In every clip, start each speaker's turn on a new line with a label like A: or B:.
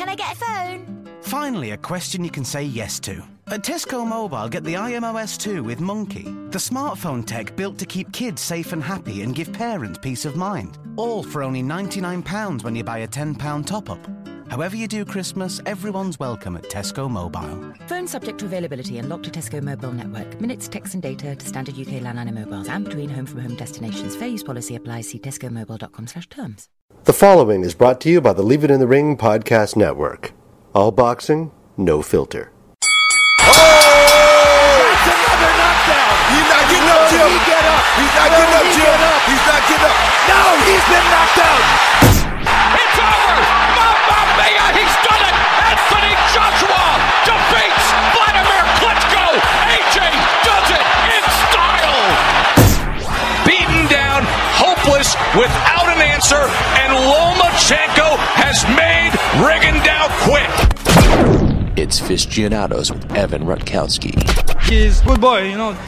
A: Can I get a phone?
B: Finally, a question you can say yes to. At Tesco Mobile, get the iMOS 2 with Monkey, the smartphone tech built to keep kids safe and happy and give parents peace of mind. All for only £99 when you buy a £10 top-up. However you do Christmas, everyone's welcome at Tesco Mobile.
C: Phone subject to availability and locked to Tesco Mobile Network. Minutes, text and data to standard UK landline and mobiles and between home-from-home destinations. Fair use policy applies. See tescomobile.com/terms.
D: The following is brought to you by the Leave It in the Ring podcast network. All boxing, no filter.
E: Oh! That's another knockdown. He's not getting up, Jim. He's not getting up, Jim. He's not getting up. No, he's been knocked out.
F: It's over. Mamma mia, he's done it. Anthony Joshua defeats Vladimir Klitschko. AJ does it in style. Beaten down, hopeless, without an answer, and Lomachenko has made Rigondeaux quit.
G: It's Fistianados with Evan Rutkowski.
H: He's a good boy, you know.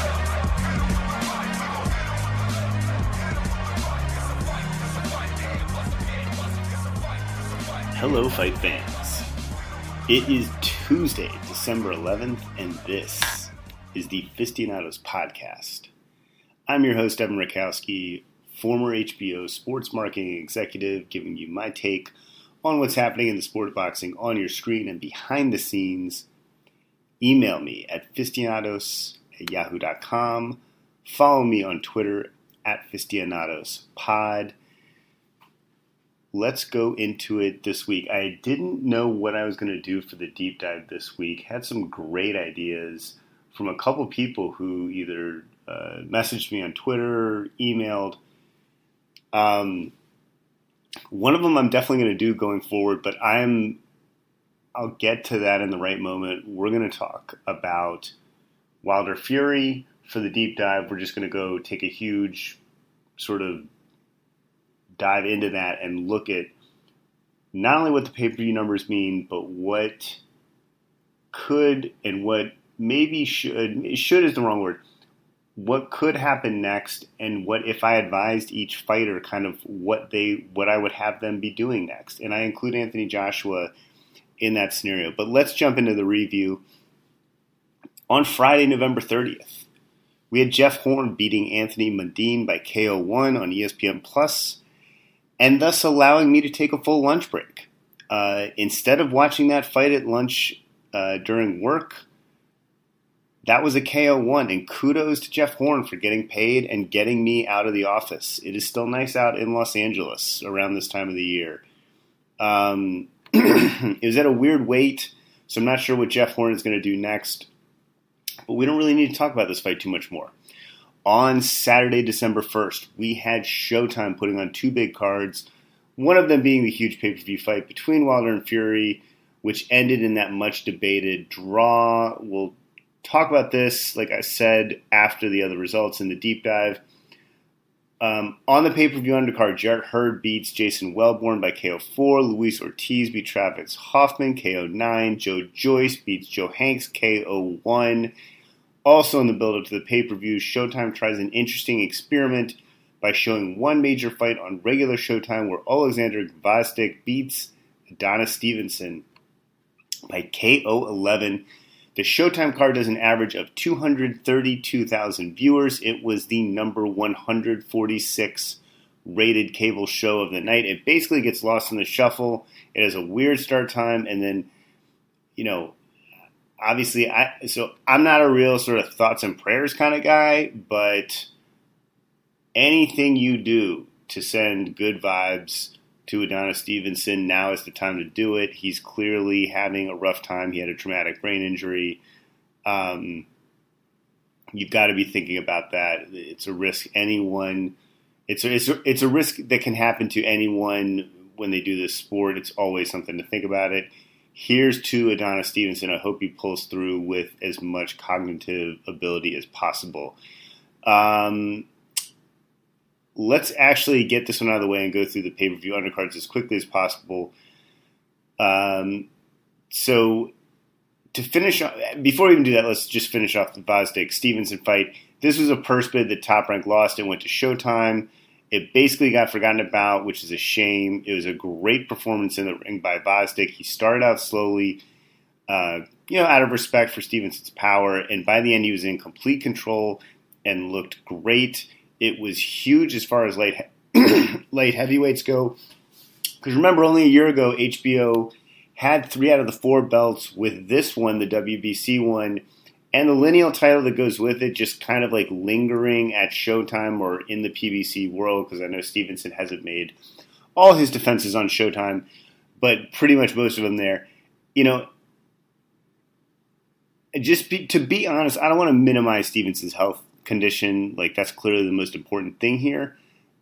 I: Hello, fight fans. It is Tuesday, December 11th, and this is the Fistianados podcast. I'm your host, Evan Rutkowski, former HBO sports marketing executive, giving you my take on what's happening in the sport of boxing on your screen and behind the scenes. Email me at fistianados@yahoo.com. Follow me on Twitter at fistianadospod. Let's go into it this week. I didn't know what I was going to do for the deep dive this week. Had some great ideas from a couple people who either messaged me on Twitter, emailed. One of them I'm definitely going to do going forward, but I'll get to that in the right moment. We're going to talk about Wilder Fury for the deep dive. We're just going to go take a huge sort of dive into that and look at not only what the pay-per-view numbers mean, but what could and what maybe should is the wrong word. What could happen next, and what if I advised each fighter kind of what I would have them be doing next. And I include Anthony Joshua in that scenario. But let's jump into the review. On Friday, November 30th, we had Jeff Horn beating Anthony Mundine by KO1 on ESPN Plus, and thus allowing me to take a full lunch break. Instead of watching that fight at lunch during work, that was a KO1, and kudos to Jeff Horn for getting paid and getting me out of the office. It is still nice out in Los Angeles around this time of the year. It was at a weird weight, so I'm not sure what Jeff Horn is going to do next. But we don't really need to talk about this fight too much more. On Saturday, December 1st, we had Showtime putting on two big cards, one of them being the huge pay-per-view fight between Wilder and Fury, which ended in that much-debated draw. We'll talk about this, like I said, after the other results in the deep dive. On the pay-per-view undercard, Jarrett Hurd beats Jason Wellborn by KO4. Luis Ortiz beats Travis Hoffman, KO9. Joe Joyce beats Joe Hanks, KO1. Also in the build-up to the pay-per-view, Showtime tries an interesting experiment by showing one major fight on regular Showtime where Alexander Gvozdyk beats Adonis Stevenson by KO11. The Showtime card does an average of 232,000 viewers. It was the number 146 rated cable show of the night. It basically gets lost in the shuffle. It has a weird start time, and then, obviously, I'm not a real sort of thoughts and prayers kind of guy, but anything you do to send good vibes to Adonis Stevenson, now is the time to do it. He's clearly having a rough time. He had a traumatic brain injury. You've got to be thinking about that. It's a risk it's a risk that can happen to anyone when they do this sport. It's always something to think about it. Here's to Adonis Stevenson. I hope he pulls through with as much cognitive ability as possible. Let's actually get this one out of the way and go through the pay-per-view undercards as quickly as possible. So to finish, before we even do that, let's just finish off the Gvozdyk-Stevenson fight. This was a purse bid that Top Rank lost and went to Showtime. It basically got forgotten about, which is a shame. It was a great performance in the ring by Gvozdyk. He started out slowly, out of respect for Stevenson's power, and by the end he was in complete control and looked great. It was huge as far as light heavyweights go. Because remember, only a year ago, HBO had 3 out of the 4 belts, with this one, the WBC one, and the lineal title that goes with it just kind of like lingering at Showtime or in the PBC world, because I know Stevenson hasn't made all his defenses on Showtime, but pretty much most of them there. To be honest, I don't want to minimize Stevenson's health condition. Like, that's clearly the most important thing here.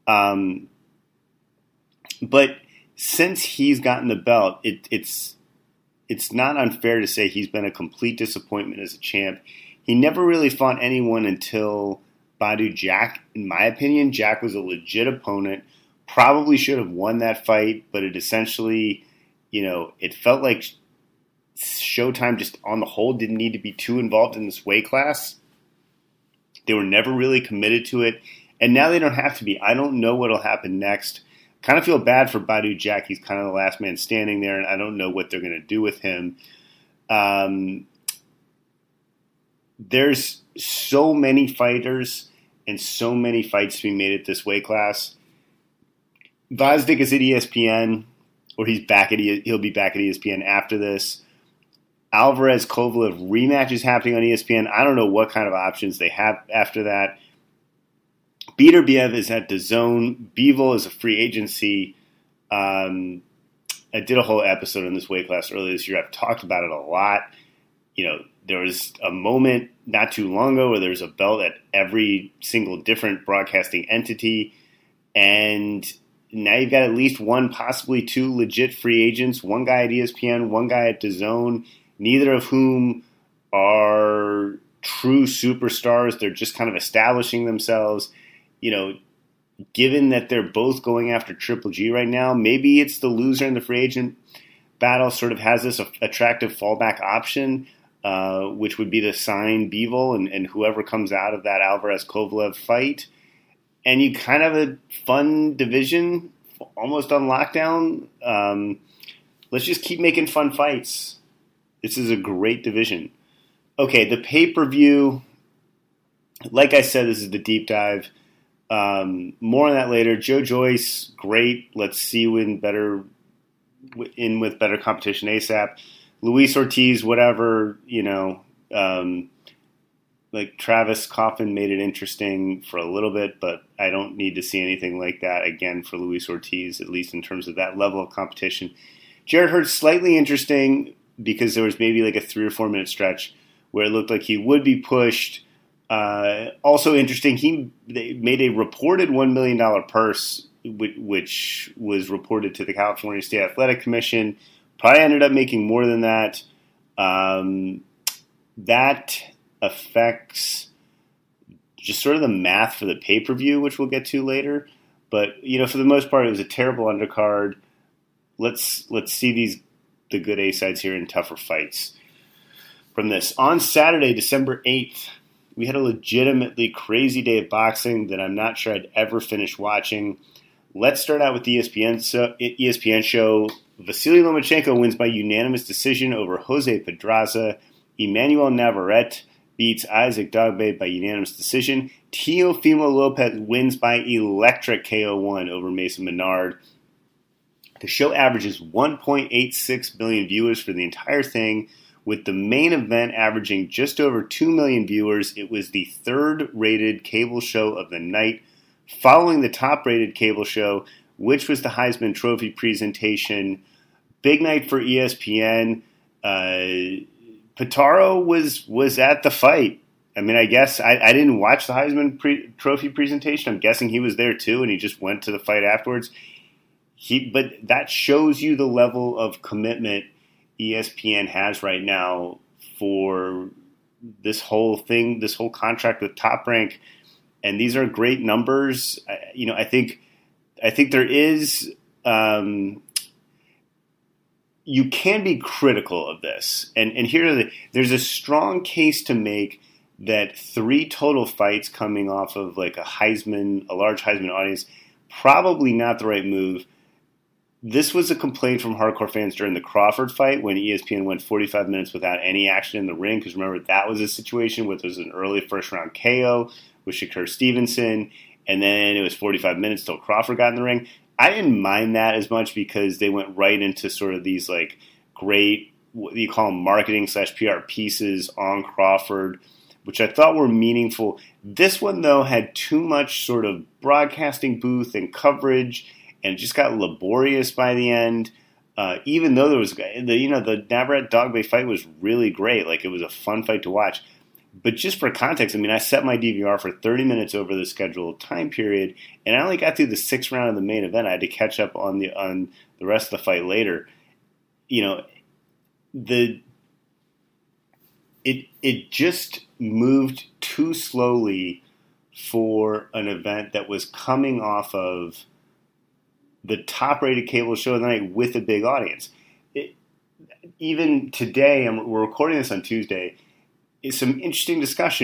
I: But since he's gotten the belt, it's not unfair to say he's been a complete disappointment as a champ. He never really fought anyone until Badou Jack. In my opinion, Jack was a legit opponent. Probably should have won that fight, but it essentially, it felt like Showtime just on the whole didn't need to be too involved in this weight class. They were never really committed to it, and now they don't have to be. I don't know what will happen next. Kind of feel bad for Badou Jack. He's kind of the last man standing there, and I don't know what they're going to do with him. There's so many fighters and so many fights to be made at this weight class. Gvozdyk is at ESPN, or he'll be back at ESPN after this. Alvarez Kovalev rematch is happening on ESPN. I don't know what kind of options they have after that. Beterbiev is at DAZN. Bivol is a free agency. I did a whole episode on this weight class earlier this year. I've talked about it a lot. There was a moment not too long ago where there was a belt at every single different broadcasting entity, and now you've got at least one, possibly 2 legit free agents, one guy at ESPN, one guy at DAZN, neither of whom are true superstars. They're just kind of establishing themselves. Given that they're both going after Triple G right now, maybe it's the loser in the free agent battle sort of has this attractive fallback option, which would be to sign Bivol and whoever comes out of that Alvarez Kovalev fight. And you kind of have a fun division, almost on lockdown. Let's just keep making fun fights. This is a great division. Okay, the pay-per-view, like I said, this is the deep dive. More on that later. Joe Joyce, great. Let's see you with better competition ASAP. Luis Ortiz, whatever, like Travis Coffin made it interesting for a little bit, but I don't need to see anything like that again for Luis Ortiz, at least in terms of that level of competition. Jarrett Hurd, slightly interesting because there was maybe like a 3 or 4 minute stretch where it looked like he would be pushed. Also interesting, they made a reported $1 million purse, which was reported to the California State Athletic Commission. Probably ended up making more than that. That affects just sort of the math for the pay-per-view, which we'll get to later. But, for the most part, it was a terrible undercard. Let's see the good A-sides here in tougher fights from this. On Saturday, December 8th, we had a legitimately crazy day of boxing that I'm not sure I'd ever finish watching. Let's start out with the ESPN show. Vasily Lomachenko wins by unanimous decision over Jose Pedraza. Emmanuel Navarrete beats Isaac Dogbe by unanimous decision. Teofimo Lopez wins by electric KO1 over Mason Menard. The show averages 1.86 million viewers for the entire thing, with the main event averaging just over 2 million viewers. It was the 3rd-rated cable show of the night, following the top-rated cable show, which was the Heisman Trophy presentation. Big night for ESPN. Pitaro was at the fight. I mean, I guess I didn't watch the Heisman Trophy presentation. I'm guessing he was there too, and he just went to the fight afterwards. But that shows you the level of commitment ESPN has right now for this whole thing, this whole contract with Top Rank, and these are great numbers. I think there is. You can be critical of this, and there's a strong case to make that 3 total fights coming off of like a large Heisman audience, probably not the right move. This was a complaint from hardcore fans during the Crawford fight when ESPN went 45 minutes without any action in the ring. Because remember, that was a situation where there was an early first-round KO with Shakur Stevenson, and then it was 45 minutes till Crawford got in the ring. I didn't mind that as much because they went right into sort of these like great, what you call them, marketing / PR pieces on Crawford, which I thought were meaningful. This one, though, had too much sort of broadcasting booth and coverage, and it just got laborious by the end. Even though there was, the Navarrete Dogboe fight was really great. Like, it was a fun fight to watch. But just for context, I mean, I set my DVR for 30 minutes over the scheduled time period, and I only got through the 6th round of the main event. I had to catch up on the rest of the fight later. You know, it just moved too slowly for an event that was coming off of the top-rated cable show of the night with a big audience. Even today, we're recording this on Tuesday, is some interesting discussion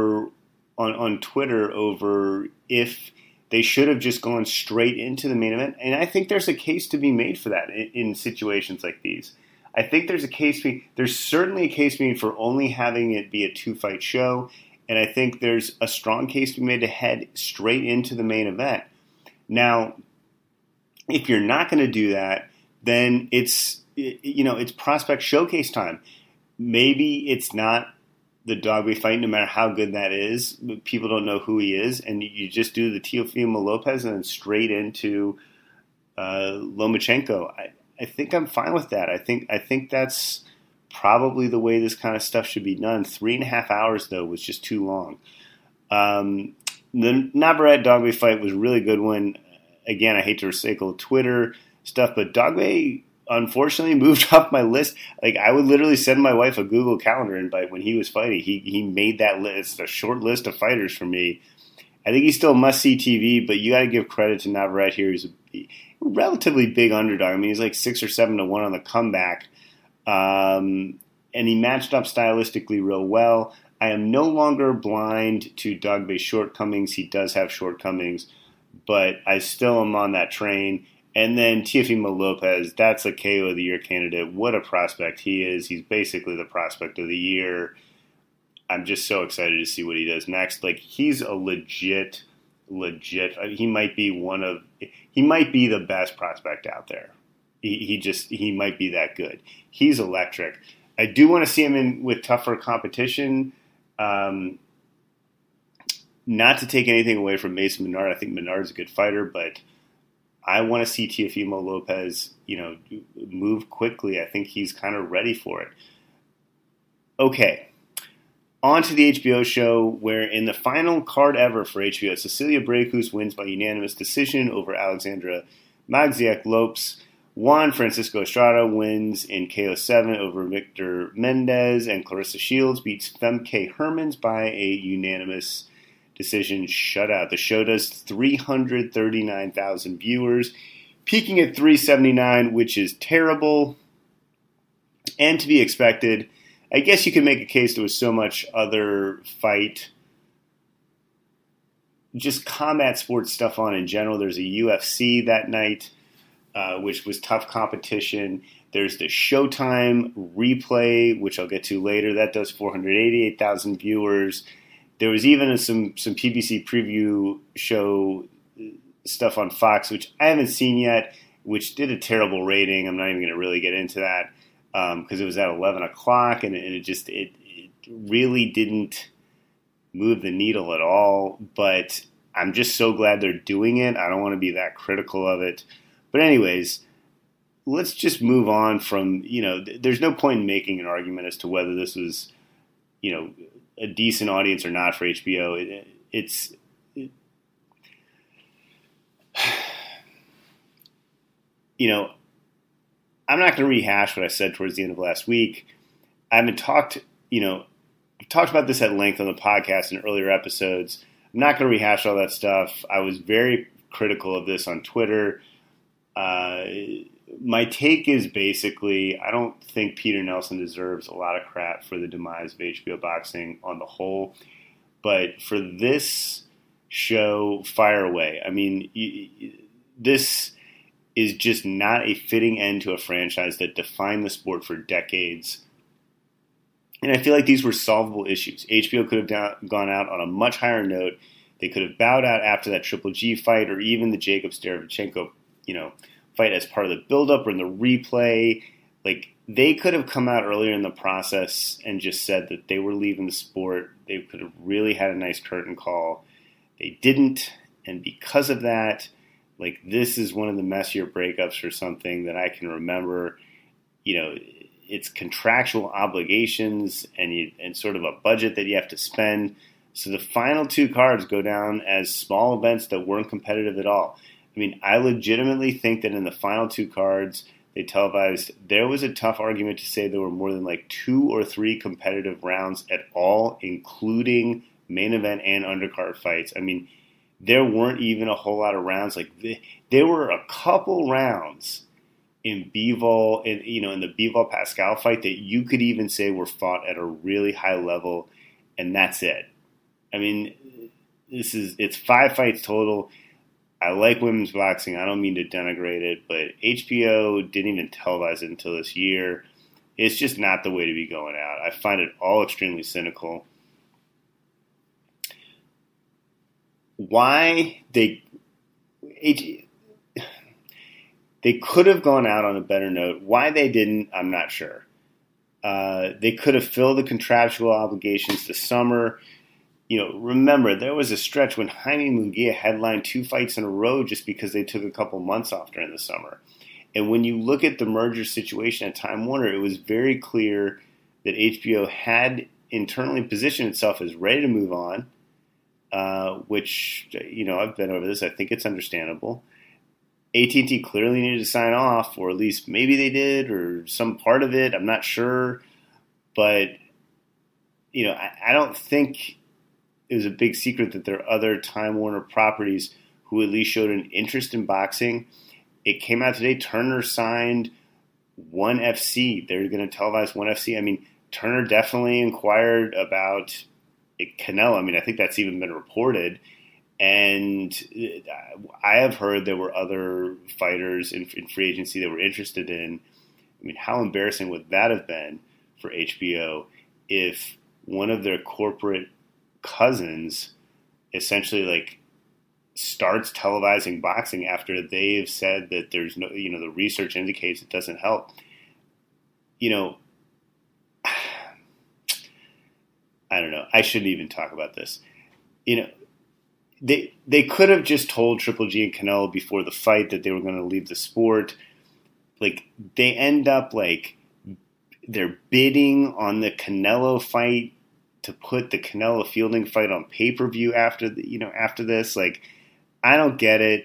I: on Twitter over if they should have just gone straight into the main event. And I think there's a case to be made for that in situations like these. I think there's certainly a case made for only having it be a 2-fight show. And I think there's a strong case to be made to head straight into the main event. Now, if you're not going to do that, then it's prospect showcase time. Maybe it's not the Dogboe fight, no matter how good that is. People don't know who he is, and you just do the Teofimo Lopez and then straight into Lomachenko. I think I'm fine with that. I think that's probably the way this kind of stuff should be done. 3.5 hours, though, was just too long. The Navarrete Dogboe fight was a really good one. Again, I hate to recycle Twitter stuff, but Dogboe unfortunately moved up my list. Like, I would literally send my wife a Google Calendar invite when he was fighting. He made that list, a short list of fighters for me. I think he's still must-see TV, but you got to give credit to Navarrete here. He's a relatively big underdog. I mean, he's like 6 or 7 to 1 on the comeback. And he matched up stylistically real well. I am no longer blind to Dogboe's shortcomings. He does have shortcomings, but I still am on that train. And then Teofimo Lopez, that's a KO of the Year candidate. What a prospect he is. He's basically the prospect of the year. I'm just so excited to see what he does next. Like, he's a legit, he might be the best prospect out there. He might be that good. He's electric. I do want to see him with tougher competition. Not to take anything away from Mason Menard. I think Menard's a good fighter, but I want to see Teofimo Lopez, move quickly. I think he's kind of ready for it. Okay. On to the HBO show, where in the final card ever for HBO, Cecilia Brækhus wins by unanimous decision over Alexandra Magdziak-Lopes. Juan Francisco Estrada wins in KO7 over Victor Mendez, and Clarissa Shields beats Femke Hermans by a unanimous decision shutout. The show does 339,000 viewers, peaking at 379, which is terrible and to be expected. I guess you could make a case there was so much other fight, just combat sports stuff on in general. There's a UFC that night, which was tough competition. There's the Showtime replay, which I'll get to later. That does 488,000 viewers. There was even some PBC preview show stuff on Fox, which I haven't seen yet, which did a terrible rating. I'm not even going to really get into that because it was at 11 o'clock, and it really didn't move the needle at all. But I'm just so glad they're doing it. I don't want to be that critical of it. But anyways, let's just move on from, there's no point in making an argument as to whether this was, a decent audience or not for HBO. I'm not going to rehash what I said towards the end of last week. I haven't talked about this at length on the podcast in earlier episodes. I'm not going to rehash all that stuff. I was very critical of this on Twitter. My take is basically, I don't think Peter Nelson deserves a lot of crap for the demise of HBO boxing on the whole. But for this show, fire away. I mean, this is just not a fitting end to a franchise that defined the sport for decades. And I feel like these were solvable issues. HBO could have gone out on a much higher note. They could have bowed out after that Triple G fight, or even the Jacobs-Derevchenko, fight as part of the buildup or in the replay. Like, they could have come out earlier in the process and just said that they were leaving the sport. They could have really had a nice curtain call. They didn't, and because of that, like, this is one of the messier breakups for something that I can remember. It's contractual obligations and sort of a budget that you have to spend. So the final 2 cards go down as small events that weren't competitive at all. I mean, I legitimately think that in the final 2 cards they televised, there was a tough argument to say there were more than like 2 or 3 competitive rounds at all, including main event and undercard fights. I mean, there weren't even a whole lot of rounds. Like, there were a couple rounds in Bivol, in the Bivol Pascal fight that you could even say were fought at a really high level, and that's it. I mean, it's 5 fights total. I like women's boxing. I don't mean to denigrate it, but HBO didn't even televise it until this year. It's just not the way to be going out. I find it all extremely cynical. Why they could have gone out on a better note. Why they didn't, I'm not sure. They could have filled the contractual obligations this summer. Remember, there was a stretch when Jaime Munguia headlined 2 fights in a row just because they took a couple months off during the summer. And when you look at the merger situation at Time Warner, it was very clear that HBO had internally positioned itself as ready to move on, which, I've been over this. I think it's understandable. AT&T clearly needed to sign off, or at least maybe they did, or some part of it. I'm not sure. But, I don't think it was a big secret that there are other Time Warner properties who at least showed an interest in boxing. It came out today, Turner signed ONE FC. They're going to televise ONE FC. I mean, Turner definitely inquired about Canelo. I mean, I think that's even been reported. And I have heard there were other fighters in free agency that were interested in. I mean, how embarrassing would that have been for HBO if one of their corporate cousins essentially starts televising boxing after they've said that there's no, the research indicates it doesn't help. I don't know. I shouldn't even talk about this. They could have just told Triple G and Canelo before the fight that they were going to leave the sport. Like, they end up they're bidding on the Canelo fight to put the Canelo Fielding fight on pay-per-view after this. Like, I don't get it.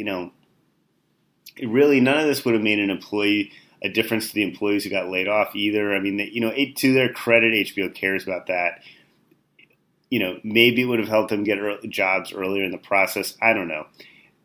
I: Really, none of this would have made a difference to the employees who got laid off either. I mean, to their credit, HBO cares about that. Maybe it would have helped them get jobs earlier in the process. I don't know.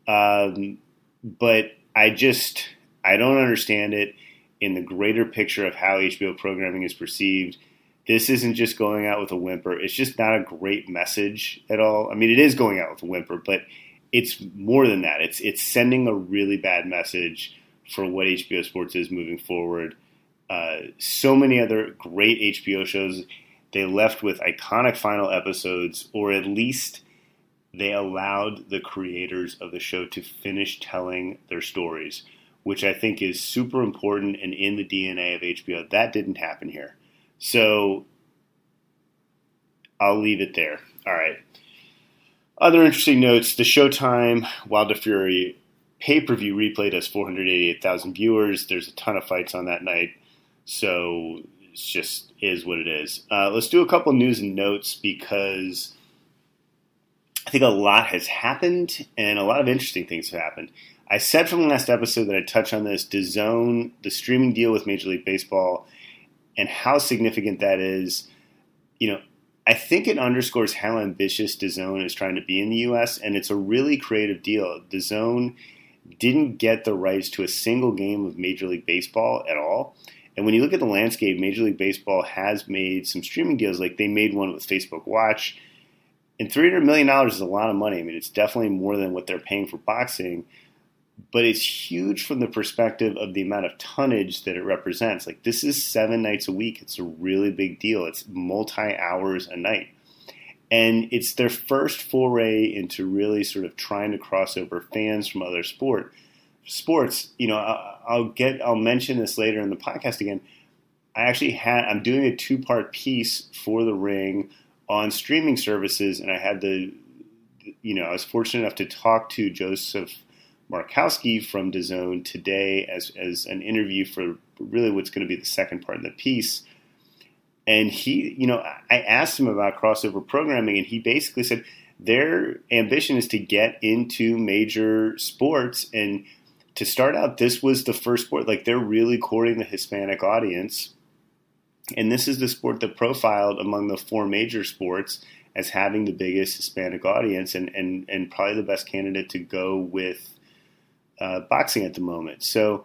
I: But I don't understand it in the greater picture of how HBO programming is perceived. This isn't just going out with a whimper. It's just not a great message at all. I mean, it is going out with a whimper, but it's more than that. It's sending a really bad message for what HBO Sports is moving forward. So many other great HBO shows, they left with iconic final episodes, or at least they allowed the creators of the show to finish telling their stories, which I think is super important and in the DNA of HBO. That didn't happen here. So I'll leave it there. All right. Other interesting notes, the Showtime Wilder Fury pay-per-view replay does 488,000 viewers. There's a ton of fights on that night. So it's just is what it is. Let's do a couple news and notes because I think a lot has happened and a lot of interesting things have happened. I said from the last episode that I'd touch on this, DAZN, the streaming deal with Major League Baseball, and how significant that is. I think it underscores how ambitious DAZN is trying to be in the U.S., and it's a really creative deal. DAZN didn't get the rights to a single game of Major League Baseball at all. And when you look at the landscape, Major League Baseball has made some streaming deals. Like, they made one with Facebook Watch. And $300 million is a lot of money. I mean, it's definitely more than what they're paying for boxing, but it's huge from the perspective of the amount of tonnage that it represents. Like, this is 7 nights a week. It's a really big deal. It's multi-hours a night. And it's their first foray into really sort of trying to cross over fans from other sports. You know, I'll mention this later in the podcast again. I'm doing a 2-part piece for The Ring on streaming services, and I was fortunate enough to talk to Joseph Markowski from DAZN today as an interview for really what's going to be the second part of the piece. And I asked him about crossover programming, and he basically said their ambition is to get into major sports. And to start out, this was the first sport. Like, they're really courting the Hispanic audience. And this is the sport that profiled among the 4 major sports as having the biggest Hispanic audience and probably the best candidate to go with boxing at the moment. So,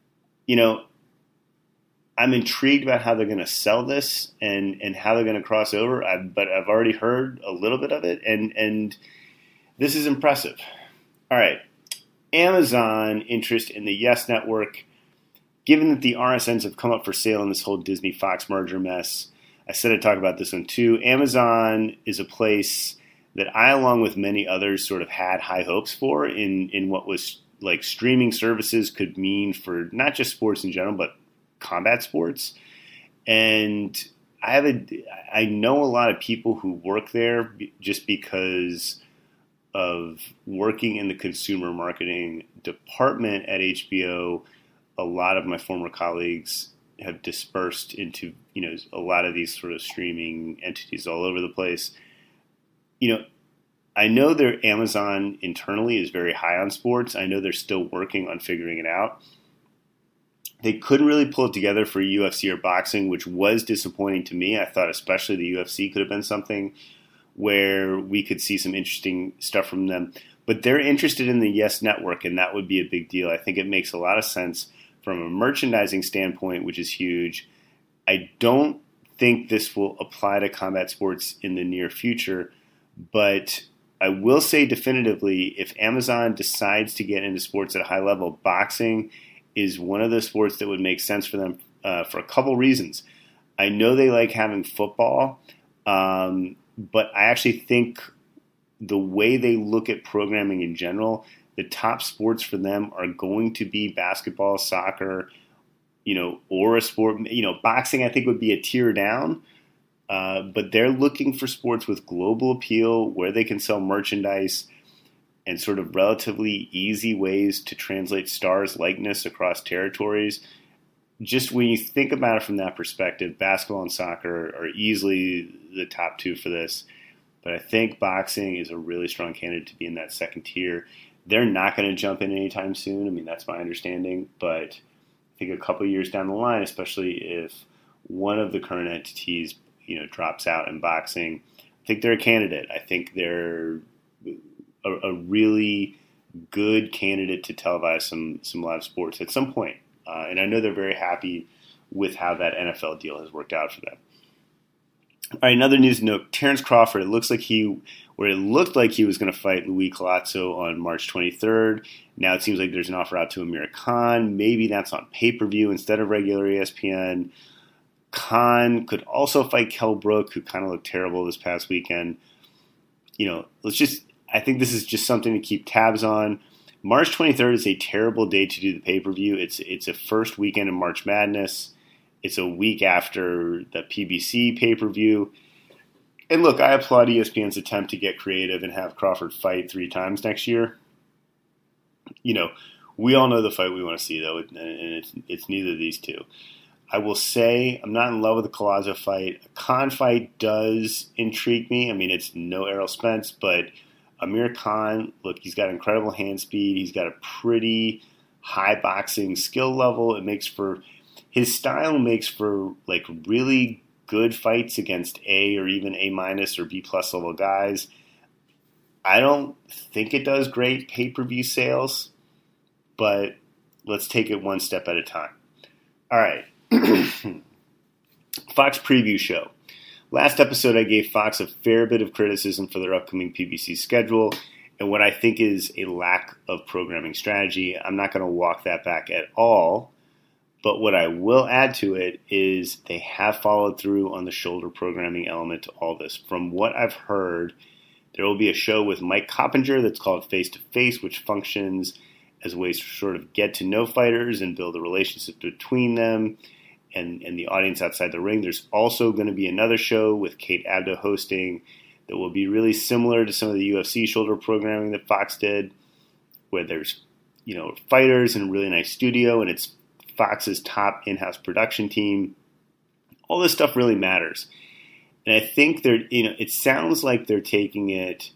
I: I'm intrigued about how they're going to sell this and how they're going to cross over. But I've already heard a little bit of it, and this is impressive. All right. Amazon interest in the Yes Network. Given that the RSNs have come up for sale in this whole Disney-Fox merger mess, I said I'd talk about this one too. Amazon is a place that I, along with many others, sort of had high hopes for in what was like streaming services could mean for not just sports in general, but combat sports. And I know a lot of people who work there just because of working in the consumer marketing department at HBO. A lot of my former colleagues have dispersed into, a lot of these sort of streaming entities all over the place. I know their Amazon internally is very high on sports. I know they're still working on figuring it out. They couldn't really pull it together for UFC or boxing, which was disappointing to me. I thought especially the UFC could have been something where we could see some interesting stuff from them. But they're interested in the Yes Network, and that would be a big deal. I think it makes a lot of sense from a merchandising standpoint, which is huge. I don't think this will apply to combat sports in the near future, but I will say definitively, if Amazon decides to get into sports at a high level, boxing is one of the sports that would make sense for them for a couple reasons. I know they like having football, but I actually think the way they look at programming in general, the top sports for them are going to be basketball, soccer, or a sport. Boxing I think would be a tier down, but they're looking for sports with global appeal where they can sell merchandise and sort of relatively easy ways to translate stars' likeness across territories. Just when you think about it from that perspective, basketball and soccer are easily the top 2 for this. But I think boxing is a really strong candidate to be in that second tier. They're not going to jump in anytime soon. I mean, that's my understanding. But I think a couple of years down the line, especially if one of the current entities, drops out in boxing, I think they're a candidate. I think they're a really good candidate to televise some live sports at some point. And I know they're very happy with how that NFL deal has worked out for them. All right, another news note. Terrence Crawford, it looked like he was going to fight Louis Collazo on March 23rd. Now it seems like there's an offer out to Amir Khan. Maybe that's on pay-per-view instead of regular ESPN. Khan could also fight Kell Brook, who kind of looked terrible this past weekend. I think this is just something to keep tabs on. March 23rd is a terrible day to do the pay-per-view. It's a first weekend of March Madness. It's a week after the PBC pay-per-view. And look, I applaud ESPN's attempt to get creative and have Crawford fight 3 times next year. We all know the fight we want to see, though, and it's neither of these two. I will say I'm not in love with the Collazo fight. A Khan fight does intrigue me. I mean, it's no Errol Spence, but Amir Khan, look, he's got incredible hand speed. He's got a pretty high boxing skill level. His style makes for like really good fights against A or even A- or B+ level guys. I don't think it does great pay-per-view sales, but let's take it one step at a time. All right. Fox preview show. last episode I gave Fox a fair bit of criticism for their upcoming PBC schedule and what I think is a lack of programming strategy. I'm not going to walk that back at all, but what I will add to it is they have followed through on the shoulder programming element to all this. From what I've heard, there will be a show with Mike Coppinger that's called Face to Face, which functions as ways to sort of get to know fighters and build a relationship between them and the audience outside the ring. There's also going to be another show with Kate Abdo hosting that will be really similar to some of the UFC shoulder programming that Fox did, where there's, fighters in a really nice studio, and it's Fox's top in-house production team. All this stuff really matters. And I think it sounds like they're taking it,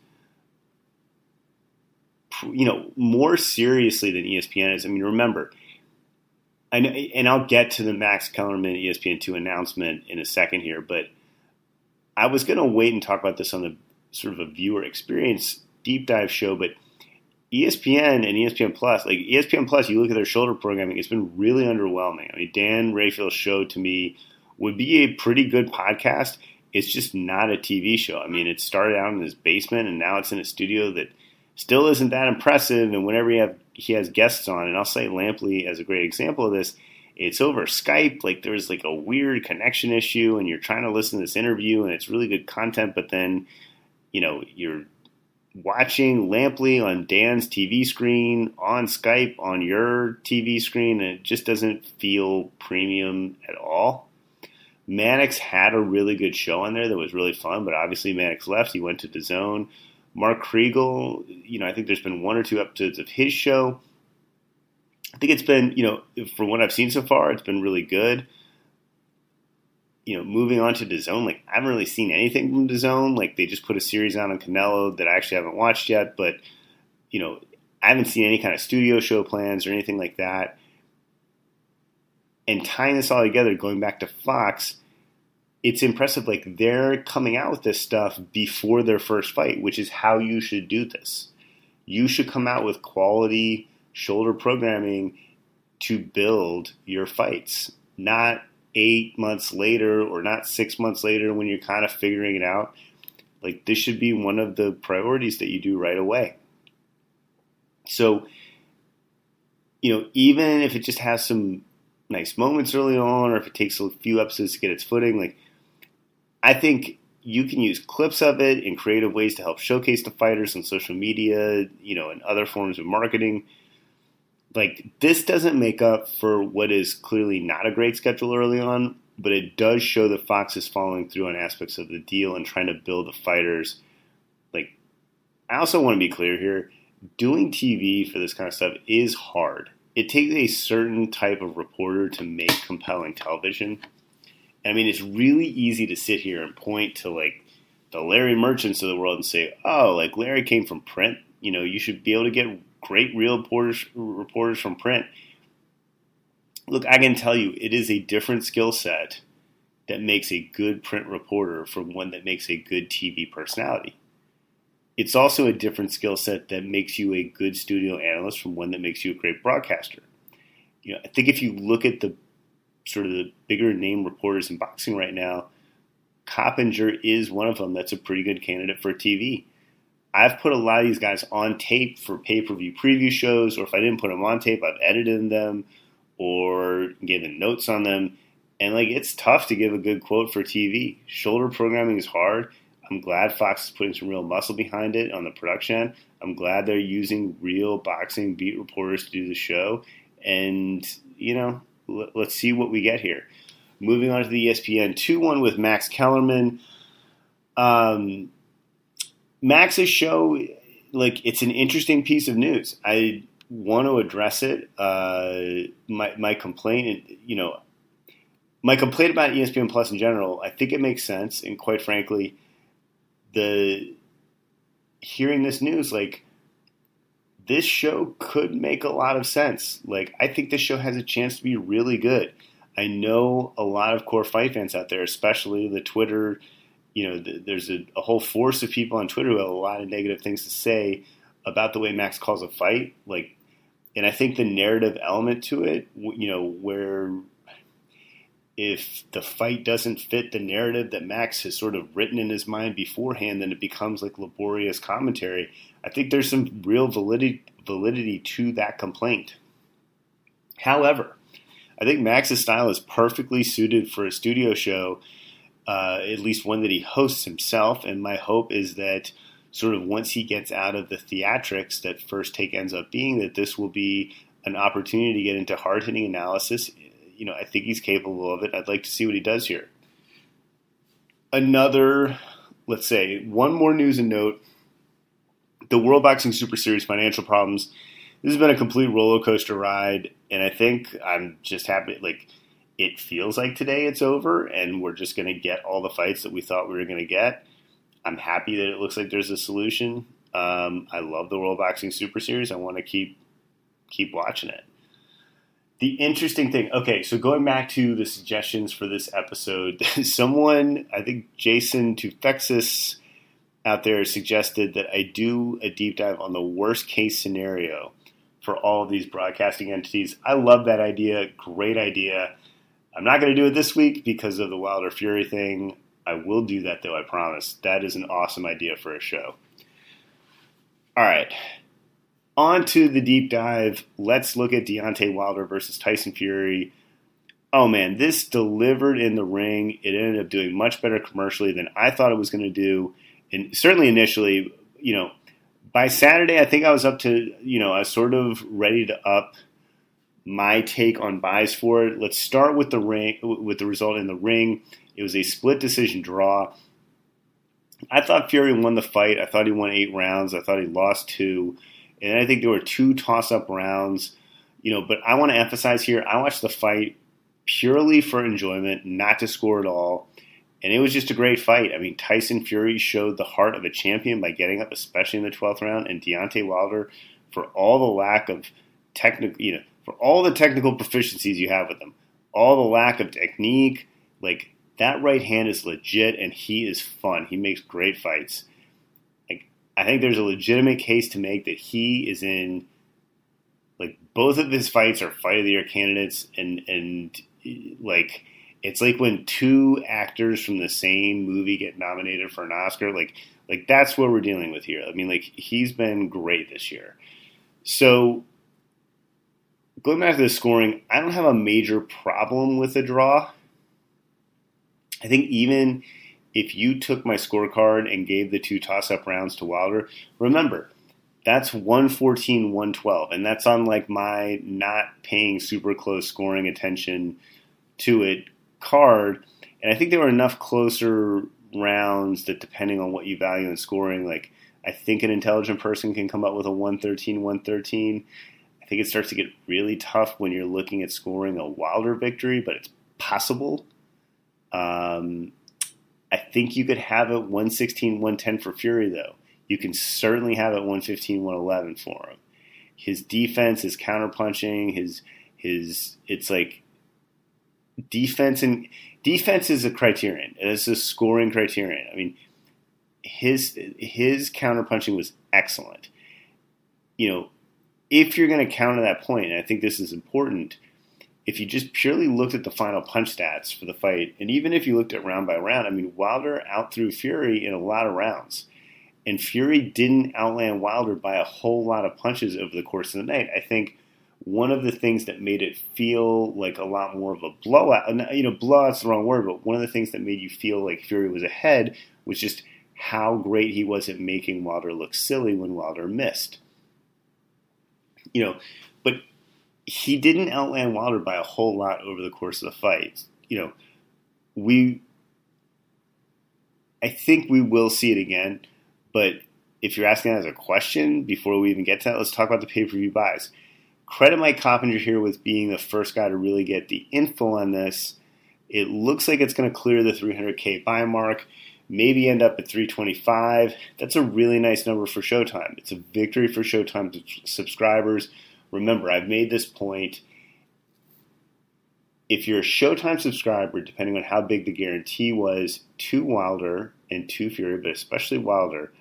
I: more seriously than ESPN is. I mean, remember, I know, and I'll get to the Max Kellerman ESPN2 announcement in a second here, but I was going to wait and talk about this on the sort of a viewer experience deep dive show, but ESPN and ESPN Plus, like ESPN Plus, you look at their shoulder programming, it's been really underwhelming. I mean, Dan Rayfield's show to me would be a pretty good podcast. It's just not a TV show. I mean, it started out in his basement and now it's in a studio that still isn't that impressive. And whenever he has guests on, and I'll say Lampley as a great example of this, it's over Skype. Like there's like a weird connection issue and you're trying to listen to this interview and it's really good content, but then, you're watching Lampley on Dan's TV screen, on Skype, on your TV screen, and it just doesn't feel premium at all. Mannix had a really good show on there that was really fun, but obviously Mannix left. He went to DAZN. Mark Kriegel, I think there's been 1 or 2 episodes of his show. I think it's been, from what I've seen so far, it's been really good. Moving on to DAZN, like I haven't really seen anything from DAZN. Like they just put a series out on Canelo that I actually haven't watched yet, but I haven't seen any kind of studio show plans or anything like that. And tying this all together, going back to Fox, it's impressive. Like they're coming out with this stuff before their first fight, which is how you should do this. You should come out with quality shoulder programming to build your fights, not 8 months later or not 6 months later when you're kind of figuring it out. Like this should be one of the priorities that you do right away. So, even if it just has some nice moments early on, or if it takes a few episodes to get its footing, like I think you can use clips of it in creative ways to help showcase the fighters on social media, and other forms of marketing. Like this doesn't make up for what is clearly not a great schedule early on, but it does show that Fox is following through on aspects of the deal and trying to build the fighters. Like, I also want to be clear here, doing TV for this kind of stuff is hard. It takes a certain type of reporter to make compelling television. I mean, it's really easy to sit here and point to like the Larry Merchants of the world and say, oh, like Larry came from print. You should be able to get great real reporters from print. Look, I can tell you, it is a different skill set that makes a good print reporter from one that makes a good TV personality. It's also a different skill set that makes you a good studio analyst from one that makes you a great broadcaster. I think if you look at the sort of the bigger name reporters in boxing right now, Coppinger is one of them that's a pretty good candidate for TV. I've put a lot of these guys on tape for pay-per-view preview shows, or if I didn't put them on tape, I've edited them or given notes on them. And it's tough to give a good quote for TV. Shoulder programming is hard. I'm glad Fox is putting some real muscle behind it on the production end. I'm glad they're using real boxing beat reporters to do the show. And, let's see what we get here. Moving on to the ESPN 2-1 with Max Kellerman. Max's show, it's an interesting piece of news. I want to address it. My complaint, my complaint about ESPN Plus in general, I think it makes sense. And quite frankly, hearing this news, this show could make a lot of sense. I think this show has a chance to be really good. I know a lot of core fight fans out there, especially the Twitter. There's a whole force of people on Twitter who have a lot of negative things to say about the way Max calls a fight. And I think the narrative element to it, where if the fight doesn't fit the narrative that Max has sort of written in his mind beforehand, then it becomes like laborious commentary. I think there's some real validity to that complaint. However, I think Max's style is perfectly suited for a studio show, at least one that he hosts himself, and my hope is that sort of once he gets out of the theatrics that First Take ends up being, that this will be an opportunity to get into hard-hitting analysis. You know, I think he's capable of it. I'd like to see what he does here. Another, let's say, one more news and note. The World Boxing Super Series financial problems. This has been a complete roller coaster ride, and I think I'm just happy. Like, it feels like today it's over, and we're just going to get all the fights that we thought we were going to get. I'm happy that it looks like there's a solution. I love the World Boxing Super Series. I want to keep watching it. The interesting thing, okay, so going back to the suggestions for this episode, someone, I think Jason Tufexis out there suggested that I do a deep dive on the worst case scenario for all of these broadcasting entities. I love that idea. Great idea. I'm not going to do it this week because of the Wilder Fury thing. I will do that, though, I promise. That is an awesome idea for a show. All right. On to the deep dive. Let's look at Deontay Wilder versus Tyson Fury. Oh, man, this delivered in the ring. It ended up doing much better commercially than I thought it was going to do. And certainly initially, you know, by Saturday, I think I was up to, you know, I was sort of ready to up my take on buys for it. Let's start with the result in the ring. It was a split decision draw. I thought Fury won the fight. I thought he won 8 rounds. I thought he lost 2. And I think there were 2 toss-up rounds. You know, but I want to emphasize here, I watched the fight purely for enjoyment, not to score at all. And it was just a great fight. I mean, Tyson Fury showed the heart of a champion by getting up, especially in the 12th round. And Deontay Wilder, for all the lack of technical, you know, for all the technical proficiencies you have with him, all the lack of technique, like that right hand is legit and he is fun. He makes great fights. Like, I think there's a legitimate case to make that he is in, like, both of his fights are fight of the year candidates, and like, it's like when 2 actors from the same movie get nominated for an Oscar. Like that's what we're dealing with here. I mean, like, he's been great this year. So going back to the scoring, I don't have a major problem with the draw. I think even if you took my scorecard and gave the 2 toss-up rounds to Wilder, remember, that's 114, 112, and that's on like my not paying super close scoring attention to it card. And I think there were enough closer rounds that, depending on what you value in scoring, like, I think an intelligent person can come up with a 113, 113. I think it starts to get really tough when you're looking at scoring a Wilder victory, but it's possible. I think you could have it 116, 110 for Fury, though. You can certainly have it 115, 111 for him. His defense, his counterpunching, it's like defense is a criterion. It's a scoring criterion. I mean, his counterpunching was excellent. You know, if you're going to counter that point, and I think this is important, if you just purely looked at the final punch stats for the fight, and even if you looked at round by round, I mean, Wilder outthrew Fury in a lot of rounds. And Fury didn't outland Wilder by a whole lot of punches over the course of the night. I think one of the things that made it feel like a lot more of a blowout, you know, blowout's the wrong word, but one of the things that made you feel like Fury was ahead was just how great he was at making Wilder look silly when Wilder missed. You know, but he didn't outland Wilder by a whole lot over the course of the fight. You know, I think we will see it again, but if you're asking that as a question before we even get to that, let's talk about the pay-per-view buys. Credit Mike Coppinger here with being the first guy to really get the info on this. It looks like it's going to clear the 300K buy mark, maybe end up at 325. That's a really nice number for Showtime. It's a victory for Showtime subscribers. Remember, I've made this point. If you're a Showtime subscriber, depending on how big the guarantee was to Wilder and to Fury, but especially Wilder,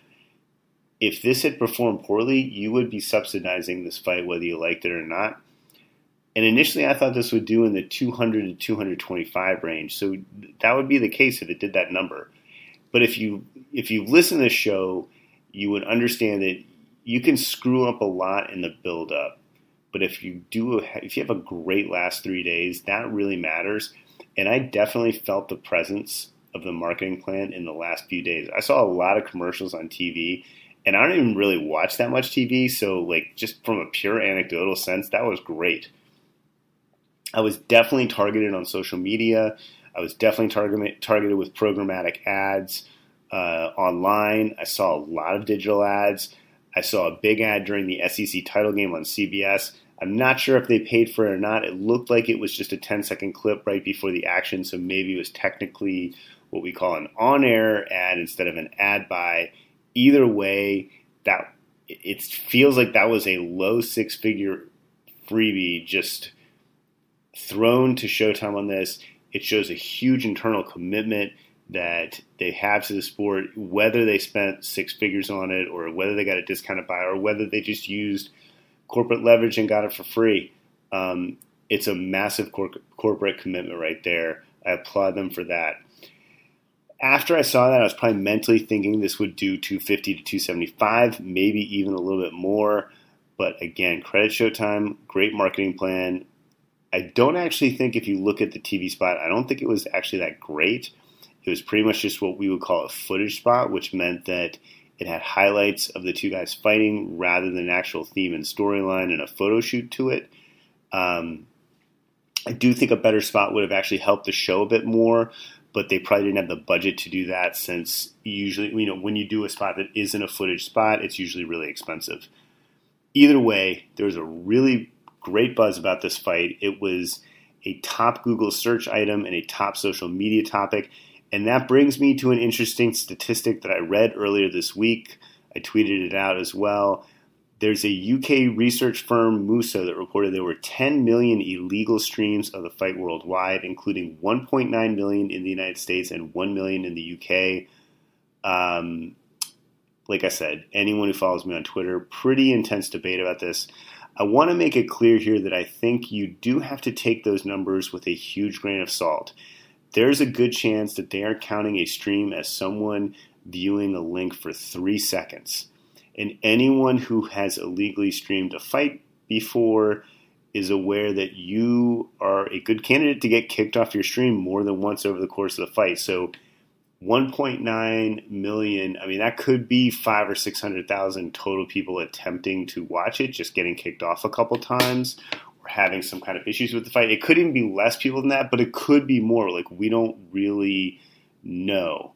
I: if this had performed poorly, you would be subsidizing this fight whether you liked it or not. And initially I thought this would do in the 200 to 225 range. So that would be the case if it did that number. But if you listen to this show, you would understand that you can screw up a lot in the build-up. But if you have a great last 3 days, that really matters. And I definitely felt the presence of the marketing plan in the last few days. I saw a lot of commercials on TV, and I don't even really watch that much TV. So like just from a pure anecdotal sense, that was great. I was definitely targeted on social media. I was definitely targeted with programmatic ads online. I saw a lot of digital ads. I saw a big ad during the SEC title game on CBS. I'm not sure if they paid for it or not. It looked like it was just a 10-second clip right before the action, so maybe it was technically what we call an on-air ad instead of an ad buy. Either way, that it feels like that was a low six-figure freebie just thrown to Showtime on this. It shows a huge internal commitment that they have to the sport, whether they spent six figures on it or whether they got a discounted buy or whether they just used corporate leverage and got it for free. It's a massive corporate commitment right there. I applaud them for that. After I saw that, I was probably mentally thinking this would do 250 to 275, maybe even a little bit more. But again, credit Showtime, great marketing plan. I don't actually think if you look at the TV spot, I don't think it was actually that great. It was pretty much just what we would call a footage spot, which meant that it had highlights of the two guys fighting rather than an actual theme and storyline and a photo shoot to it. I do think a better spot would have actually helped the show a bit more, but they probably didn't have the budget to do that since usually, when you do a spot that isn't a footage spot, it's usually really expensive. Either way, there was a really great buzz about this fight. It was a top Google search item and a top social media topic. And that brings me to an interesting statistic that I read earlier this week. I tweeted it out as well. There's a UK research firm, Muso, that reported there were 10 million illegal streams of the fight worldwide, including 1.9 million in the United States and 1 million in the UK. Like I said, anyone who follows me on Twitter, pretty intense debate about this. I want to make it clear here that I think you do have to take those numbers with a huge grain of salt. There's a good chance that they are counting a stream as someone viewing a link for 3 seconds. And anyone who has illegally streamed a fight before is aware that you are a good candidate to get kicked off your stream more than once over the course of the fight. So 1.9 million, I mean, that could be 500,000 or 600,000 total people attempting to watch it, just getting kicked off a couple times or having some kind of issues with the fight. It could even be less people than that, but it could be more. Like, we don't really know.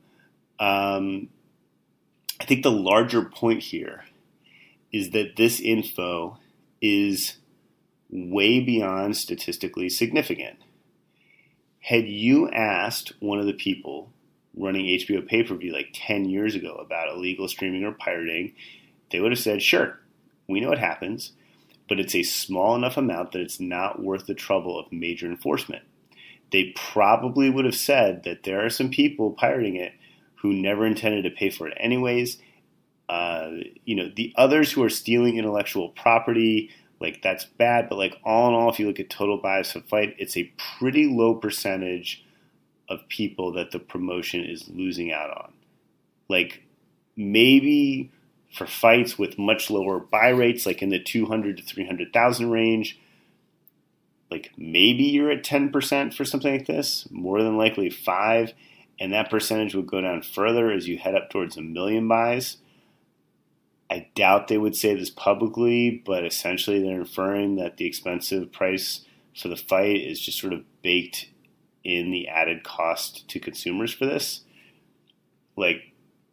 I: I think the larger point here is that this info is way beyond statistically significant. Had you asked one of the people running HBO pay-per-view like 10 years ago about illegal streaming or pirating, they would have said, sure, we know it happens, but it's a small enough amount that it's not worth the trouble of major enforcement. They probably would have said that there are some people pirating it who never intended to pay for it anyways. The others who are stealing intellectual property, like, that's bad, but like all in all, if you look at total bias of fight, it's a pretty low percentage of people that the promotion is losing out on. Like, maybe for fights with much lower buy rates, like in the 200 to 300,000 range, like maybe you're at 10% for something like this, more than likely 5%, and that percentage would go down further as you head up towards 1 million buys. I doubt they would say this publicly, but essentially they're inferring that the expensive price for the fight is just sort of baked in the added cost to consumers for this. Like,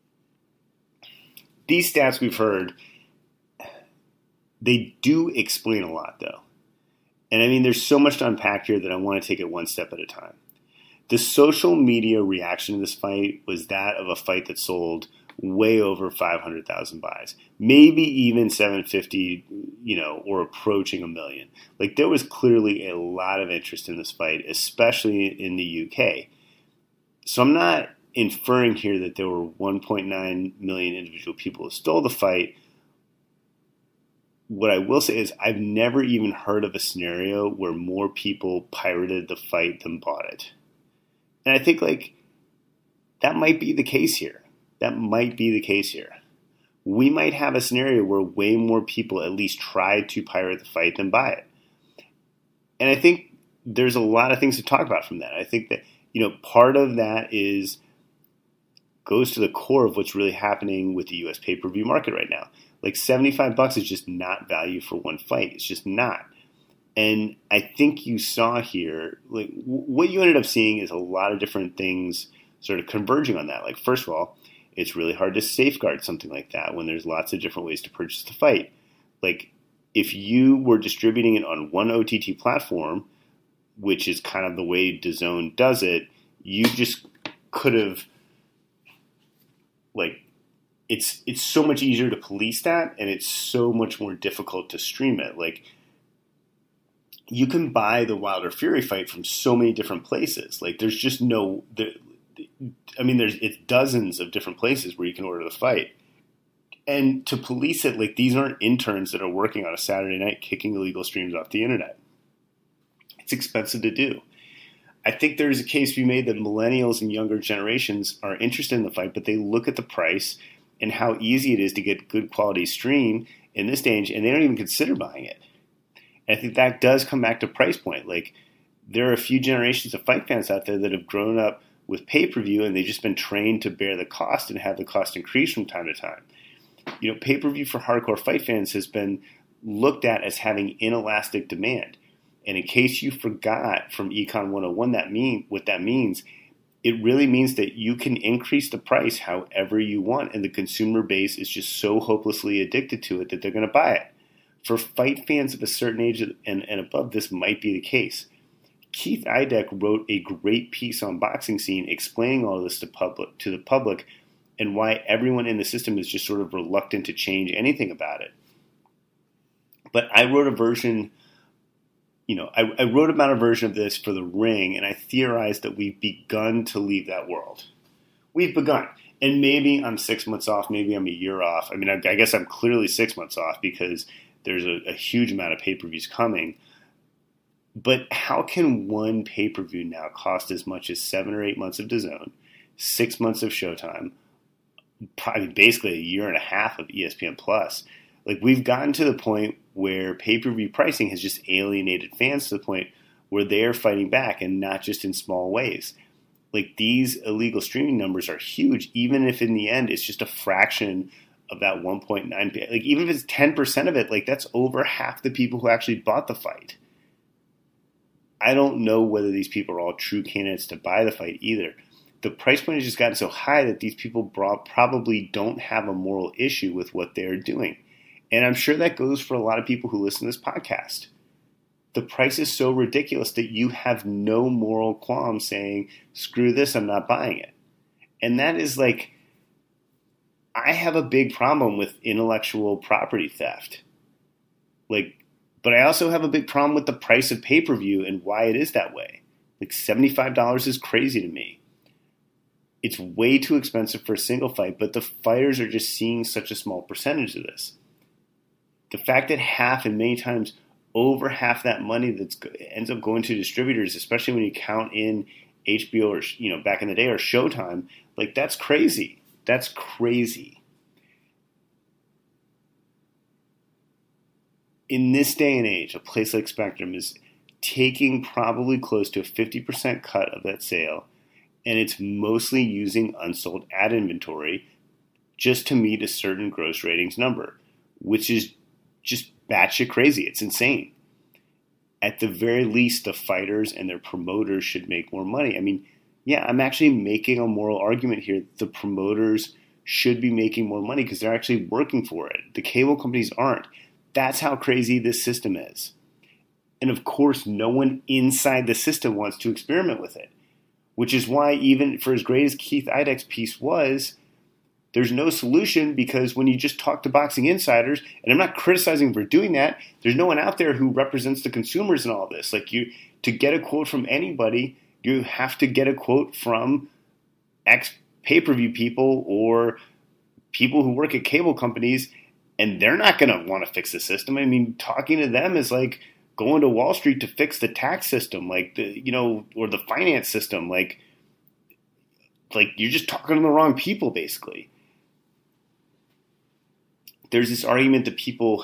I: these stats we've heard, they do explain a lot, though. And I mean, there's so much to unpack here that I want to take it one step at a time. The social media reaction to this fight was that of a fight that sold way over 500,000 buys, maybe even 750, or approaching 1 million. Like, there was clearly a lot of interest in this fight, especially in the UK. So I'm not inferring here that there were 1.9 million individual people who stole the fight. what I will say is I've never even heard of a scenario where more people pirated the fight than bought it. And I think like that might be the case here. We might have a scenario where way more people at least try to pirate the fight than buy it. And I think there's a lot of things to talk about from that. I think that, part of that goes to the core of what's really happening with the U.S. pay-per-view market right now. Like $75 is just not value for one fight. It's just not. And I think you saw here, like what you ended up seeing is a lot of different things sort of converging on that. Like, first of all, it's really hard to safeguard something like that when there's lots of different ways to purchase the fight. Like, if you were distributing it on one OTT platform, which is kind of the way DAZN does it, you just could have, like, it's so much easier to police that, and it's so much more difficult to stream it. Like, you can buy the Wilder Fury fight from so many different places. Like, there's just it's dozens of different places where you can order the fight. And to police it, like, these aren't interns that are working on a Saturday night kicking illegal streams off the internet. It's expensive to do. I think there's a case to be made that millennials and younger generations are interested in the fight, but they look at the price and how easy it is to get good quality stream in this day and age, and they don't even consider buying it. And I think that does come back to price point. Like, there are a few generations of fight fans out there that have grown up with pay-per-view, and they've just been trained to bear the cost and have the cost increase from time to time. Pay-per-view for hardcore fight fans has been looked at as having inelastic demand. And in case you forgot from Econ 101 what that means, it really means that you can increase the price however you want, and the consumer base is just so hopelessly addicted to it that they're going to buy it. For fight fans of a certain age and above, this might be the case. Keith Idec wrote a great piece on Boxing Scene explaining all of this to the public and why everyone in the system is just sort of reluctant to change anything about it. But I wrote a version, I wrote about a version of this for The Ring, and I theorized that we've begun to leave that world. We've begun. And maybe I'm 6 months off, maybe I'm a year off. I mean, I guess I'm clearly 6 months off because there's a huge amount of pay-per-views coming. But how can one pay-per-view now cost as much as 7 or 8 months of DAZN, 6 months of Showtime, probably basically a year and a half of ESPN Plus? Like, we've gotten to the point where pay-per-view pricing has just alienated fans to the point where they are fighting back, and not just in small ways. Like, these illegal streaming numbers are huge, even if in the end it's just a fraction of that 1.9. Like, even if it's 10% of it, like, that's over half the people who actually bought the fight. I don't know whether these people are all true candidates to buy the fight either. The price point has just gotten so high that these people probably don't have a moral issue with what they're doing. And I'm sure that goes for a lot of people who listen to this podcast. The price is so ridiculous that you have no moral qualm saying, screw this, I'm not buying it. And that is like, I have a big problem with intellectual property theft. But I also have a big problem with the price of pay-per-view and why it is that way. Like, $75 is crazy to me. It's way too expensive for a single fight, but the fighters are just seeing such a small percentage of this. The fact that half and many times over half that money that ends up going to distributors, especially when you count in HBO or, back in the day, or Showtime, like, that's crazy. That's crazy. In this day and age, a place like Spectrum is taking probably close to a 50% cut of that sale, and it's mostly using unsold ad inventory just to meet a certain gross ratings number, which is just batshit crazy. It's insane. At the very least, the fighters and their promoters should make more money. I mean, yeah, I'm actually making a moral argument here. The promoters should be making more money because they're actually working for it. The cable companies aren't. That's how crazy this system is. And of course, no one inside the system wants to experiment with it, which is why, even for as great as Keith Idec's piece was, there's no solution, because when you just talk to boxing insiders, and I'm not criticizing for doing that, there's no one out there who represents the consumers in all this. Like, to get a quote from anybody, you have to get a quote from ex pay-per-view people or people who work at cable companies. And they're not going to want to fix the system. I mean, talking to them is like going to Wall Street to fix the tax system, like or the finance system. Like you're just talking to the wrong people, basically. There's this argument that people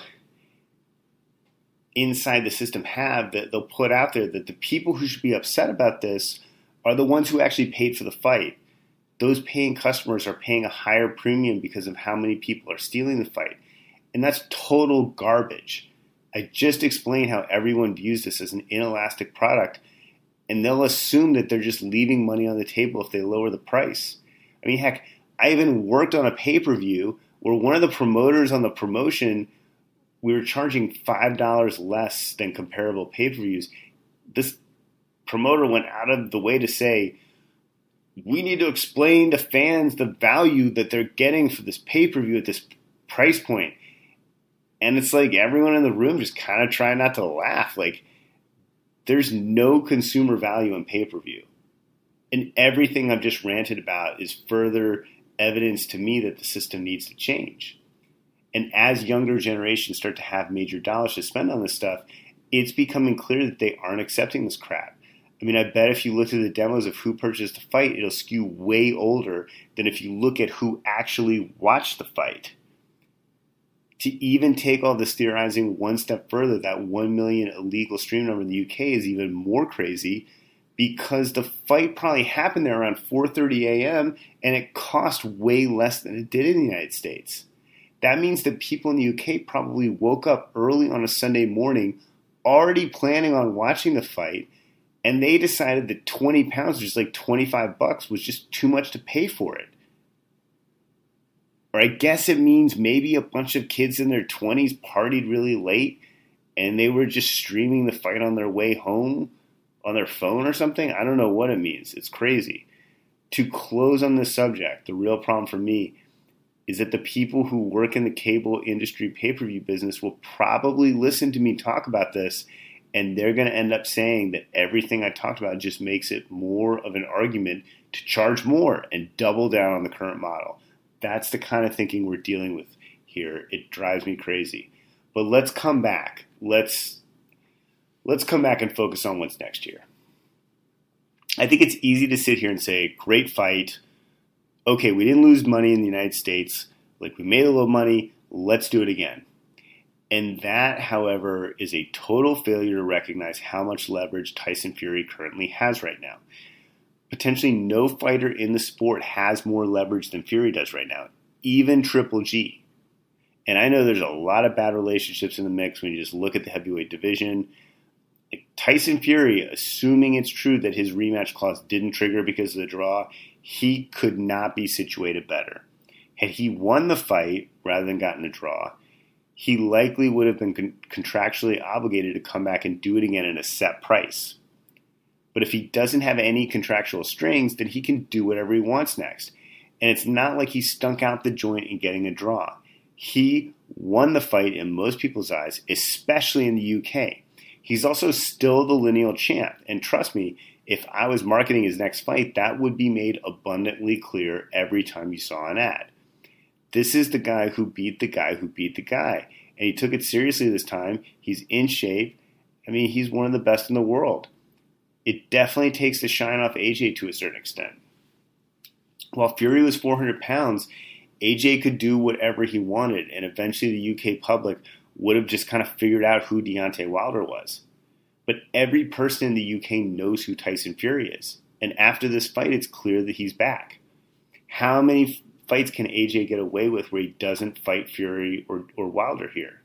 I: inside the system have that they'll put out there that the people who should be upset about this are the ones who actually paid for the fight. Those paying customers are paying a higher premium because of how many people are stealing the fight. And that's total garbage. I just explained how everyone views this as an inelastic product, and they'll assume that they're just leaving money on the table if they lower the price. I mean, heck, I even worked on a pay-per-view where one of the promoters on the promotion, we were charging $5 less than comparable pay-per-views. This promoter went out of the way to say, we need to explain to fans the value that they're getting for this pay-per-view at this price point. And it's like everyone in the room just kind of trying not to laugh. Like, there's no consumer value in pay-per-view. And everything I've just ranted about is further evidence to me that the system needs to change. And as younger generations start to have major dollars to spend on this stuff, it's becoming clear that they aren't accepting this crap. I mean, I bet if you look at the demos of who purchased the fight, it'll skew way older than if you look at who actually watched the fight. To even take all this theorizing one step further, that 1 million illegal stream number in the UK is even more crazy because the fight probably happened there around 4:30 a.m. and it cost way less than it did in the United States. That means that people in the UK probably woke up early on a Sunday morning already planning on watching the fight, and they decided that 20 pounds, which is like $25, was just too much to pay for it. Or I guess it means maybe a bunch of kids in their 20s partied really late and they were just streaming the fight on their way home on their phone or something. I don't know what it means. It's crazy. To close on this subject, the real problem for me is that the people who work in the cable industry pay-per-view business will probably listen to me talk about this, and they're going to end up saying that everything I talked about just makes it more of an argument to charge more and double down on the current model. That's the kind of thinking we're dealing with here. It drives me crazy. But let's come back. Let's come back and focus on what's next year. I think it's easy to sit here and say, great fight. Okay, we didn't lose money in the United States. Like, we made a little money. Let's do it again. And that, however, is a total failure to recognize how much leverage Tyson Fury currently has right now. Potentially no fighter in the sport has more leverage than Fury does right now, even Triple G. And I know there's a lot of bad relationships in the mix when you just look at the heavyweight division. Like Tyson Fury, assuming it's true that his rematch clause didn't trigger because of the draw, he could not be situated better. Had he won the fight rather than gotten a draw, he likely would have been contractually obligated to come back and do it again at a set price. But if he doesn't have any contractual strings, then he can do whatever he wants next. And it's not like he stunk out the joint in getting a draw. He won the fight in most people's eyes, especially in the UK. He's also still the lineal champ. And trust me, if I was marketing his next fight, that would be made abundantly clear every time you saw an ad. This is the guy who beat the guy who beat the guy. And he took it seriously this time. He's in shape. I mean, he's one of the best in the world. It definitely takes the shine off AJ to a certain extent. While Fury was 400 pounds, AJ could do whatever he wanted, and eventually the UK public would have just kind of figured out who Deontay Wilder was. But every person in the UK knows who Tyson Fury is, and after this fight, it's clear that he's back. How many fights can AJ get away with where he doesn't fight Fury or Wilder here?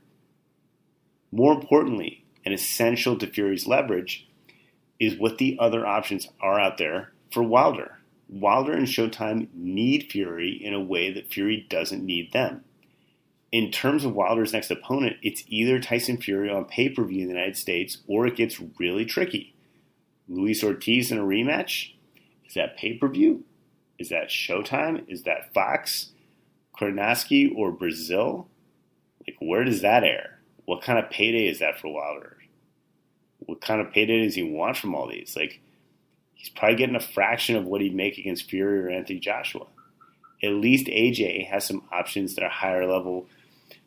I: More importantly, and essential to Fury's leverage, is what the other options are out there for Wilder. Wilder and Showtime need Fury in a way that Fury doesn't need them. In terms of Wilder's next opponent, it's either Tyson Fury on pay-per-view in the United States or it gets really tricky. Luis Ortiz in a rematch? Is that pay-per-view? Is that Showtime? Is that Fox? Kornacki or Brazil? Like, where does that air? What kind of payday is that for Wilder? What kind of payday does he want from all these? Like, he's probably getting a fraction of what he'd make against Fury or Anthony Joshua. At least AJ has some options that are higher level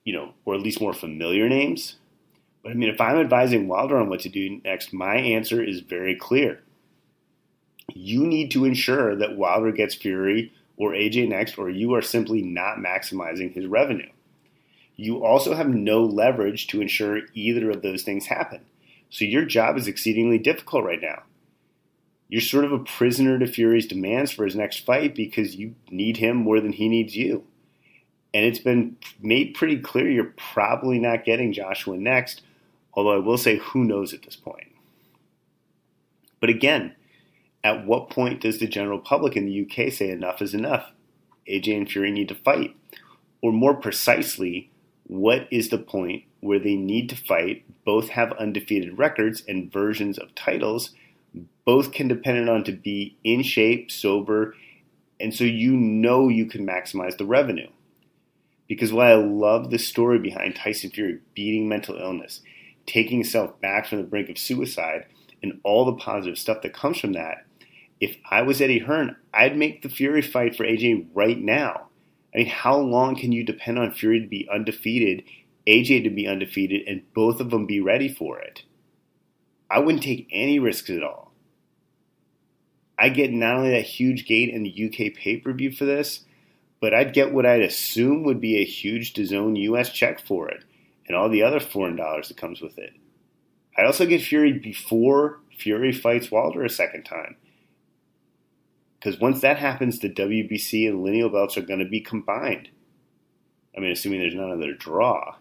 I: or at least more familiar names. But I mean, if I'm advising Wilder on what to do next, my answer is very clear. You need to ensure that Wilder gets Fury or AJ next, or you are simply not maximizing his revenue. You also have no leverage to ensure either of those things happen. So your job is exceedingly difficult right now. You're sort of a prisoner to Fury's demands for his next fight because you need him more than he needs you. And it's been made pretty clear you're probably not getting Joshua next, although I will say who knows at this point. But again, at what point does the general public in the UK say enough is enough? AJ and Fury need to fight. Or more precisely, what is the point where they need to fight, both have undefeated records and versions of titles, both can depend on to be in shape, sober, and so you can maximize the revenue. Because while I love the story behind Tyson Fury beating mental illness, taking himself back from the brink of suicide, and all the positive stuff that comes from that, if I was Eddie Hearn, I'd make the Fury fight for AJ right now. I mean, how long can you depend on Fury to be undefeated, AJ to be undefeated, and both of them be ready for it? I wouldn't take any risks at all. I get not only that huge gate in the UK pay-per-view for this, but I'd get what I'd assume would be a huge DAZN US check for it, and all the other foreign dollars that comes with it. I'd also get Fury before Fury fights Wilder a second time. Because once that happens, the WBC and lineal belts are going to be combined. I mean, assuming there's none other draw.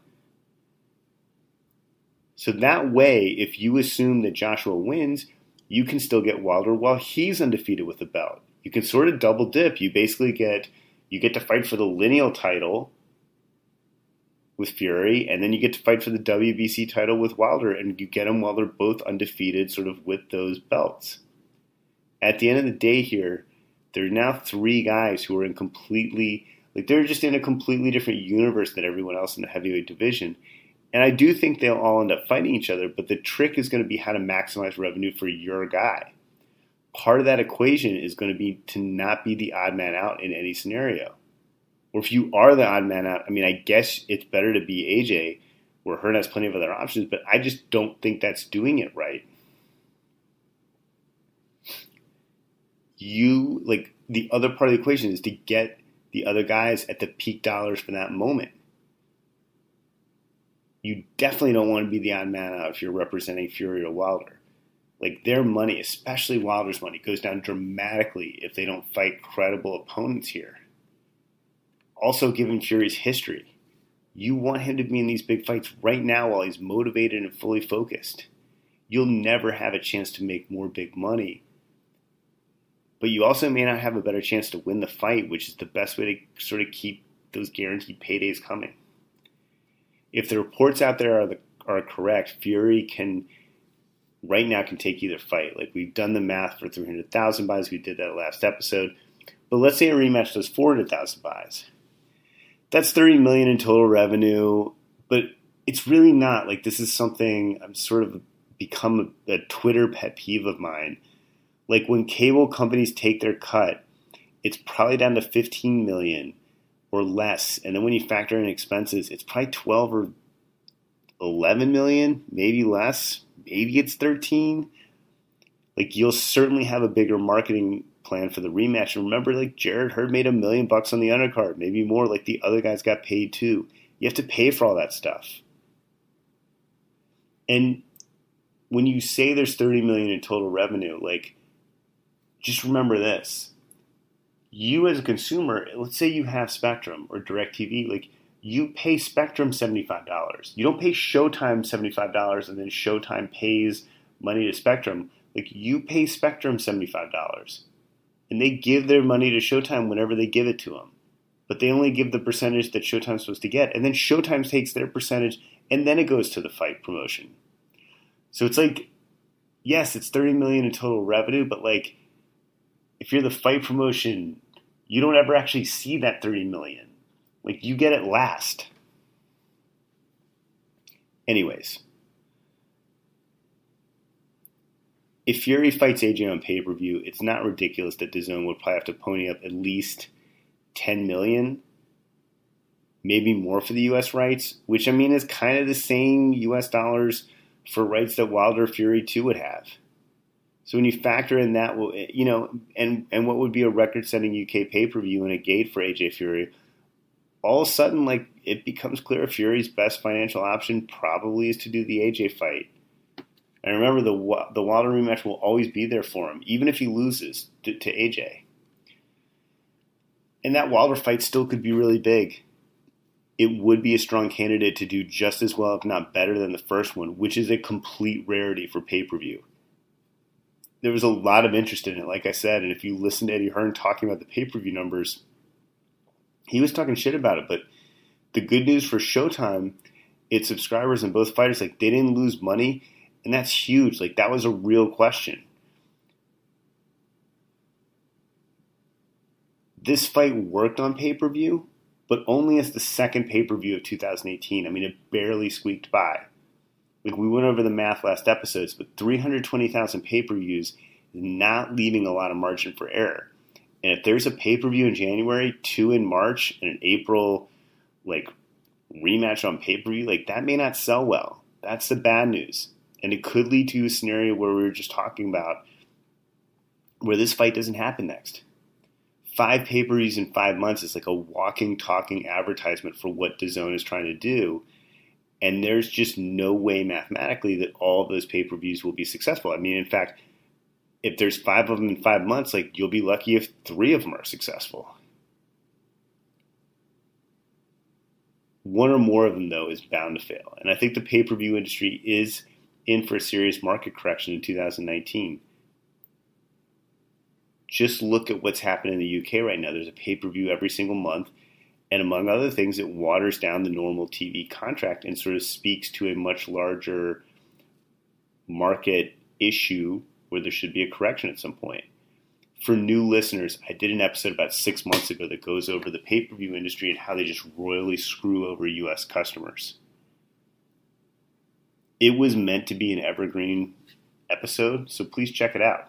I: So that way, if you assume that Joshua wins, you can still get Wilder while he's undefeated with the belt. You can sort of double dip. You basically get to fight for the lineal title with Fury, and then you get to fight for the WBC title with Wilder, and you get them while they're both undefeated, sort of with those belts. At the end of the day here, there are now three guys who are they're just in a completely different universe than everyone else in the heavyweight division. And I do think they'll all end up fighting each other, but the trick is going to be how to maximize revenue for your guy. Part of that equation is going to be to not be the odd man out in any scenario. Or if you are the odd man out, I mean, I guess it's better to be AJ, where Hearn has plenty of other options, but I just don't think that's doing it right. The other part of the equation is to get the other guys at the peak dollars for that moment. You definitely don't want to be the odd man out if you're representing Fury or Wilder. Their money, especially Wilder's money, goes down dramatically if they don't fight credible opponents here. Also, given Fury's history, you want him to be in these big fights right now while he's motivated and fully focused. You'll never have a chance to make more big money. But you also may not have a better chance to win the fight, which is the best way to sort of keep those guaranteed paydays coming. If the reports out there are correct, Fury right now can take either fight. We've done the math for 300,000 buys. We did that last episode. But let's say a rematch does 400,000 buys. That's $30 million in total revenue. But it's really not. This is something I'm sort of become a Twitter pet peeve of mine. When cable companies take their cut, it's probably down to $15 million or less. And then when you factor in expenses, it's probably 12 or 11 million, maybe less. Maybe it's 13. You'll certainly have a bigger marketing plan for the rematch. And remember, Jarrett Hurd made $1 million on the undercard, maybe more. The other guys got paid too. You have to pay for all that stuff. And when you say there's 30 million in total revenue, just remember this. You as a consumer, let's say you have Spectrum or DirecTV, you pay Spectrum $75. You don't pay Showtime $75 and then Showtime pays money to Spectrum. You pay Spectrum $75. And they give their money to Showtime whenever they give it to them. But they only give the percentage that Showtime's supposed to get. And then Showtime takes their percentage and then it goes to the fight promotion. So it's yes, it's 30 million in total revenue, but if you're the fight promotion, you don't ever actually see that 30 million. You get it last. Anyways, if Fury fights AJ on pay-per-view, it's not ridiculous that DAZN would probably have to pony up at least 10 million. maybe more for the U.S. rights, which I mean is kind of the same U.S. dollars for rights that Wilder Fury 2 would have. So when you factor in that, and what would be a record-setting UK pay-per-view and a gate for AJ Fury, all of a sudden, it becomes clear Fury's best financial option probably is to do the AJ fight. And remember, the Wilder rematch will always be there for him, even if he loses to AJ. And that Wilder fight still could be really big. It would be a strong candidate to do just as well, if not better, than the first one, which is a complete rarity for pay-per-view. There was a lot of interest in it, like I said, and if you listen to Eddie Hearn talking about the pay-per-view numbers, he was talking shit about it. But the good news for Showtime, its subscribers and both fighters, they didn't lose money, and that's huge. That was a real question. This fight worked on pay-per-view, but only as the second pay-per-view of 2018. I mean, it barely squeaked by. We went over the math last episodes, but 320,000 pay-per-views is not leaving a lot of margin for error. And if there's a pay-per-view in January, 2 in March, and an April, rematch on pay-per-view, that may not sell well. That's the bad news. And it could lead to a scenario where we were just talking about, where this fight doesn't happen next. 5 pay-per-views in 5 months is like a walking, talking advertisement for what DAZN is trying to do. And there's just no way mathematically that all of those pay-per-views will be successful. I mean, in fact, if there's 5 of them in 5 months, you'll be lucky if 3 of them are successful. One or more of them, though, is bound to fail. And I think the pay-per-view industry is in for a serious market correction in 2019. Just look at what's happening in the UK right now. There's a pay-per-view every single month. And among other things, it waters down the normal TV contract and sort of speaks to a much larger market issue where there should be a correction at some point. For new listeners, I did an episode about 6 months ago that goes over the pay-per-view industry and how they just royally screw over U.S. customers. It was meant to be an evergreen episode, so please check it out.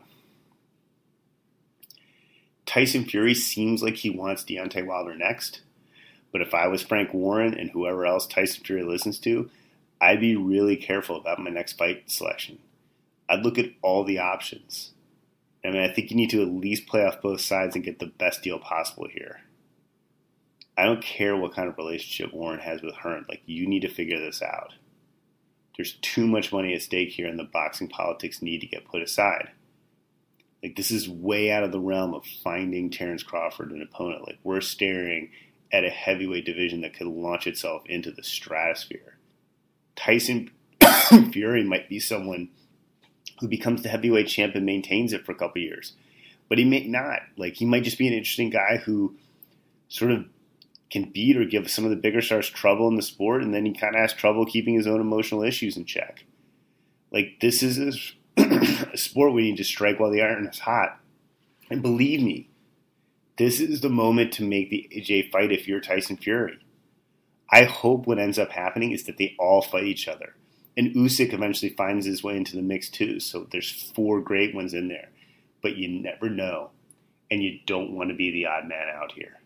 I: Tyson Fury seems like he wants Deontay Wilder next. But if I was Frank Warren and whoever else Tyson Fury listens to, I'd be really careful about my next fight selection. I'd look at all the options. I mean, I think you need to at least play off both sides and get the best deal possible here. I don't care what kind of relationship Warren has with Hearn. You need to figure this out. There's too much money at stake here, and the boxing politics need to get put aside. This is way out of the realm of finding Terence Crawford an opponent. We're staring at a heavyweight division that could launch itself into the stratosphere. Tyson Fury might be someone who becomes the heavyweight champ and maintains it for a couple years. But he may not. He might just be an interesting guy who sort of can beat or give some of the bigger stars trouble in the sport, and then he kind of has trouble keeping his own emotional issues in check. This is a sport where you need to strike while the iron is hot. And believe me, this is the moment to make the AJ fight if you're Tyson Fury. I hope what ends up happening is that they all fight each other. And Usyk eventually finds his way into the mix too, so there's 4 great ones in there. But you never know, and you don't want to be the odd man out here.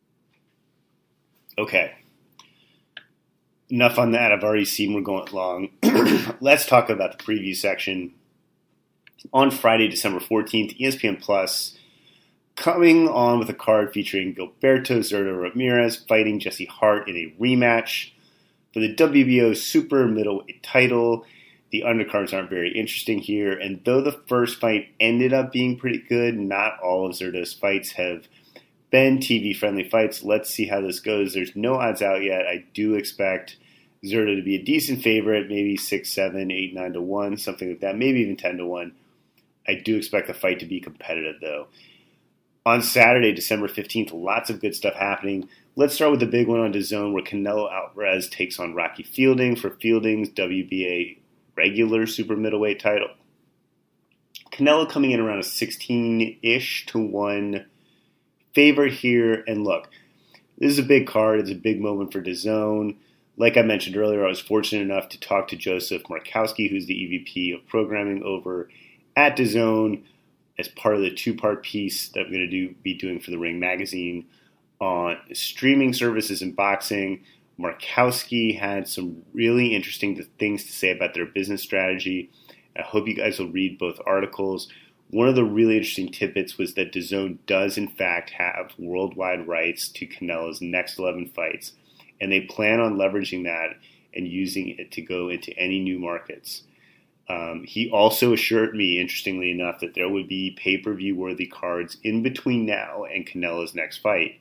I: Okay. Enough on that. I've already seen we're going long. Let's talk about the preview section. On Friday, December 14th, ESPN Plus coming on with a card featuring Gilberto Zurdo Ramirez fighting Jesse Hart in a rematch for the WBO super middleweight title. The undercards aren't very interesting here, and though the first fight ended up being pretty good, not all of Zurdo's fights have been TV-friendly fights. Let's see how this goes. There's no odds out yet. I do expect Zurdo to be a decent favorite, maybe 6, 7, 8, 9 to 1, something like that, maybe even 10 to 1. I do expect the fight to be competitive, though. On Saturday, December 15th, lots of good stuff happening. Let's start with the big one on DAZN, where Canelo Alvarez takes on Rocky Fielding for Fielding's WBA regular super middleweight title. Canelo coming in around a 16-ish to 1 favorite here. And look, this is a big card. It's a big moment for DAZN. Like I mentioned earlier, I was fortunate enough to talk to Joseph Markowski, who's the EVP of programming over at DAZN, as part of the 2-part piece that I'm going to be doing for the Ring magazine on streaming services in boxing. Markowski had some really interesting things to say about their business strategy. I hope you guys will read both articles. One of the really interesting tidbits was that DAZN does in fact have worldwide rights to Canelo's next 11 fights, and they plan on leveraging that and using it to go into any new markets. He also assured me, interestingly enough, that there would be pay-per-view worthy cards in between now and Canelo's next fight.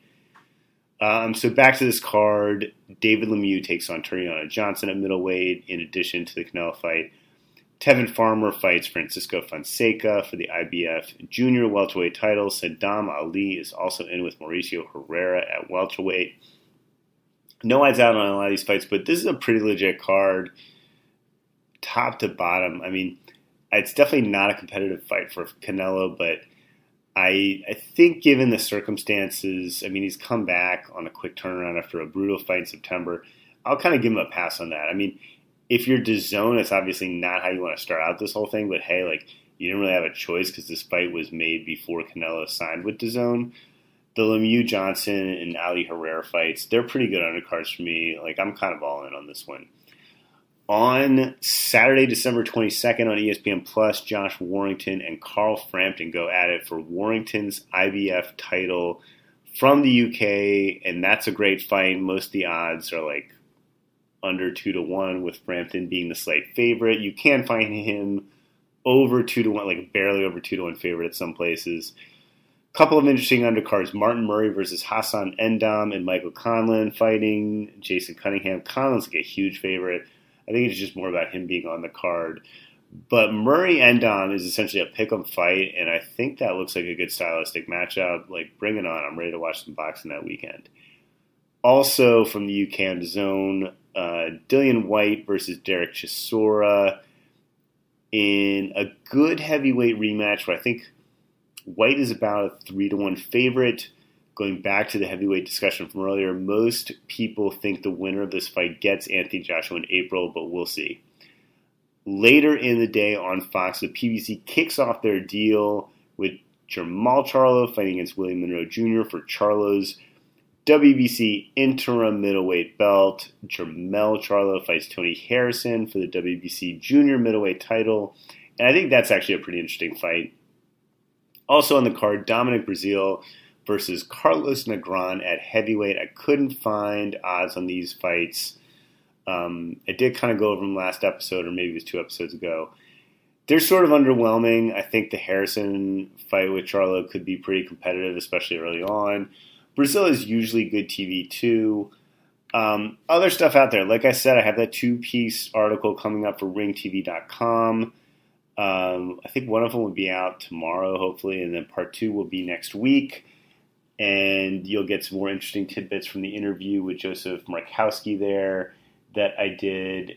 I: So back to this card, David Lemieux takes on Tureano Johnson at middleweight in addition to the Canelo fight. Tevin Farmer fights Francisco Fonseca for the IBF junior welterweight title. Saddam Ali is also in with Mauricio Herrera at welterweight. No odds out on a lot of these fights, but this is a pretty legit card, top to bottom. I mean, it's definitely not a competitive fight for Canelo, but I think given the circumstances, I mean, he's come back on a quick turnaround after a brutal fight in September. I'll kind of give him a pass on that. I mean, if you're DAZN, it's obviously not how you want to start out this whole thing, but hey, like, you didn't really have a choice because this fight was made before Canelo signed with DAZN. The Lemieux Johnson and Ali Herrera fights, they're pretty good undercards for me. Like, I'm kind of all in on this one. On Saturday, December 22nd on ESPN+, Josh Warrington and Carl Frampton go at it for Warrington's IBF title from the UK, and that's a great fight. Most of the odds are like under 2-1, with Frampton being the slight favorite. You can find him over 2-1, like barely over 2-1 favorite at some places. Couple of interesting undercards: Martin Murray versus Hassan Endam and Michael Conlan fighting Jason Cunningham. Conlan's like a huge favorite. I think it's just more about him being on the card. But Murray-Endam is essentially a pick-em fight, and I think that looks like a good stylistic matchup. Like, bring it on. I'm ready to watch some boxing that weekend. Also from the UK on DAZN, Dillian White versus Derek Chisora in a good heavyweight rematch where I think White is about a 3-1 favorite. Going back to the heavyweight discussion from earlier, most people think the winner of this fight gets Anthony Joshua in April, but we'll see. Later in the day on Fox, the PBC kicks off their deal with Jermall Charlo fighting against William Monroe Jr. for Charlo's WBC interim middleweight belt. Jermell Charlo fights Tony Harrison for the WBC junior middleweight title, and I think that's actually a pretty interesting fight. Also on the card, Dominic Breazeale versus Carlos Negron at heavyweight. I couldn't find odds on these fights. I did kind of go over them last episode, or maybe it was 2 episodes ago. They're sort of underwhelming. I think the Harrison fight with Charlo could be pretty competitive, especially early on. Brazil is usually good TV too. Other stuff out there. Like I said, I have that 2-piece article coming up for ringtv.com. I think one of them will be out tomorrow, hopefully, and then part 2 will be next week. And you'll get some more interesting tidbits from the interview with Joseph Markowski there that I did.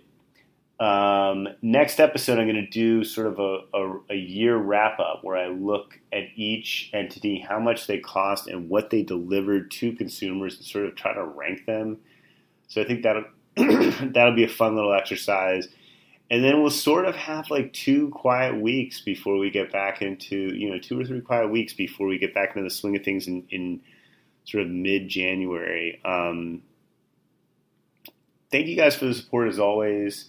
I: Next episode, I'm going to do sort of a year wrap-up where I look at each entity, how much they cost, and what they delivered to consumers, and sort of try to rank them. So I think that'll be a fun little exercise. And then we'll sort of have like 2 quiet weeks before we get back into, 2 or 3 quiet weeks before we get back into the swing of things in sort of mid-January. Thank you guys for the support as always.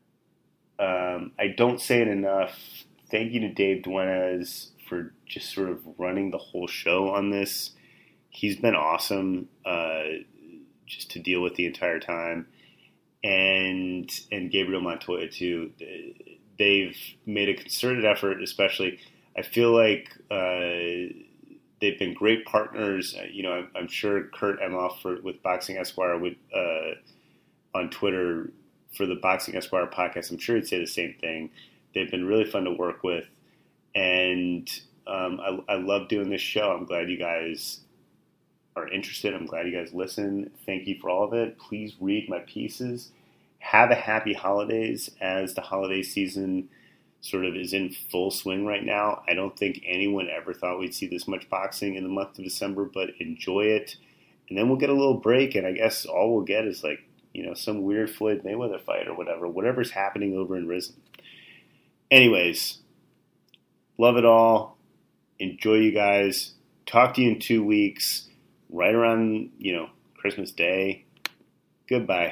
I: I don't say it enough. Thank you to Dave Duenas for just sort of running the whole show on this. He's been awesome just to deal with the entire time. And Gabriel Montoya too. They've made a concerted effort, especially. I feel like they've been great partners. I'm sure Kurt Emhoff with Boxing Esquire would on Twitter for the Boxing Esquire podcast. I'm sure he'd say the same thing. They've been really fun to work with, and I love doing this show. I'm glad you guys are interested. I'm glad you guys listen. Thank you for all of it. Please read my pieces. Have a happy holidays as the holiday season sort of is in full swing right now. I don't think anyone ever thought we'd see this much boxing in the month of December, but enjoy it. And then we'll get a little break, and I guess all we'll get is like, some weird Floyd Mayweather fight or whatever's happening over in Risen. Anyways, love it all. Enjoy you guys. Talk to you in 2 weeks. right around, Christmas Day. Goodbye.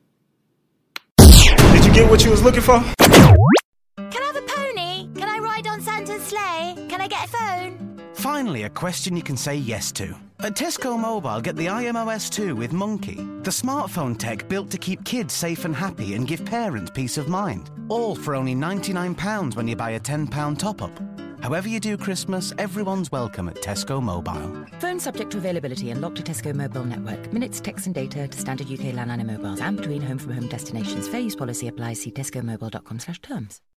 E: Did you get what you was looking for?
A: Can I have a pony? Can I ride on Santa's sleigh? Can I get a phone?
B: Finally, a question you can say yes to. At Tesco Mobile, get the iMOS 2 with Monkey, the smartphone tech built to keep kids safe and happy and give parents peace of mind. All for only £99 when you buy a £10 top-up. However you do Christmas, everyone's welcome at Tesco Mobile.
C: Phone subject to availability and locked to Tesco Mobile Network. Minutes, text and data to standard UK landline and mobiles and between home from home destinations. Fair use policy applies. See tescomobile.com/terms.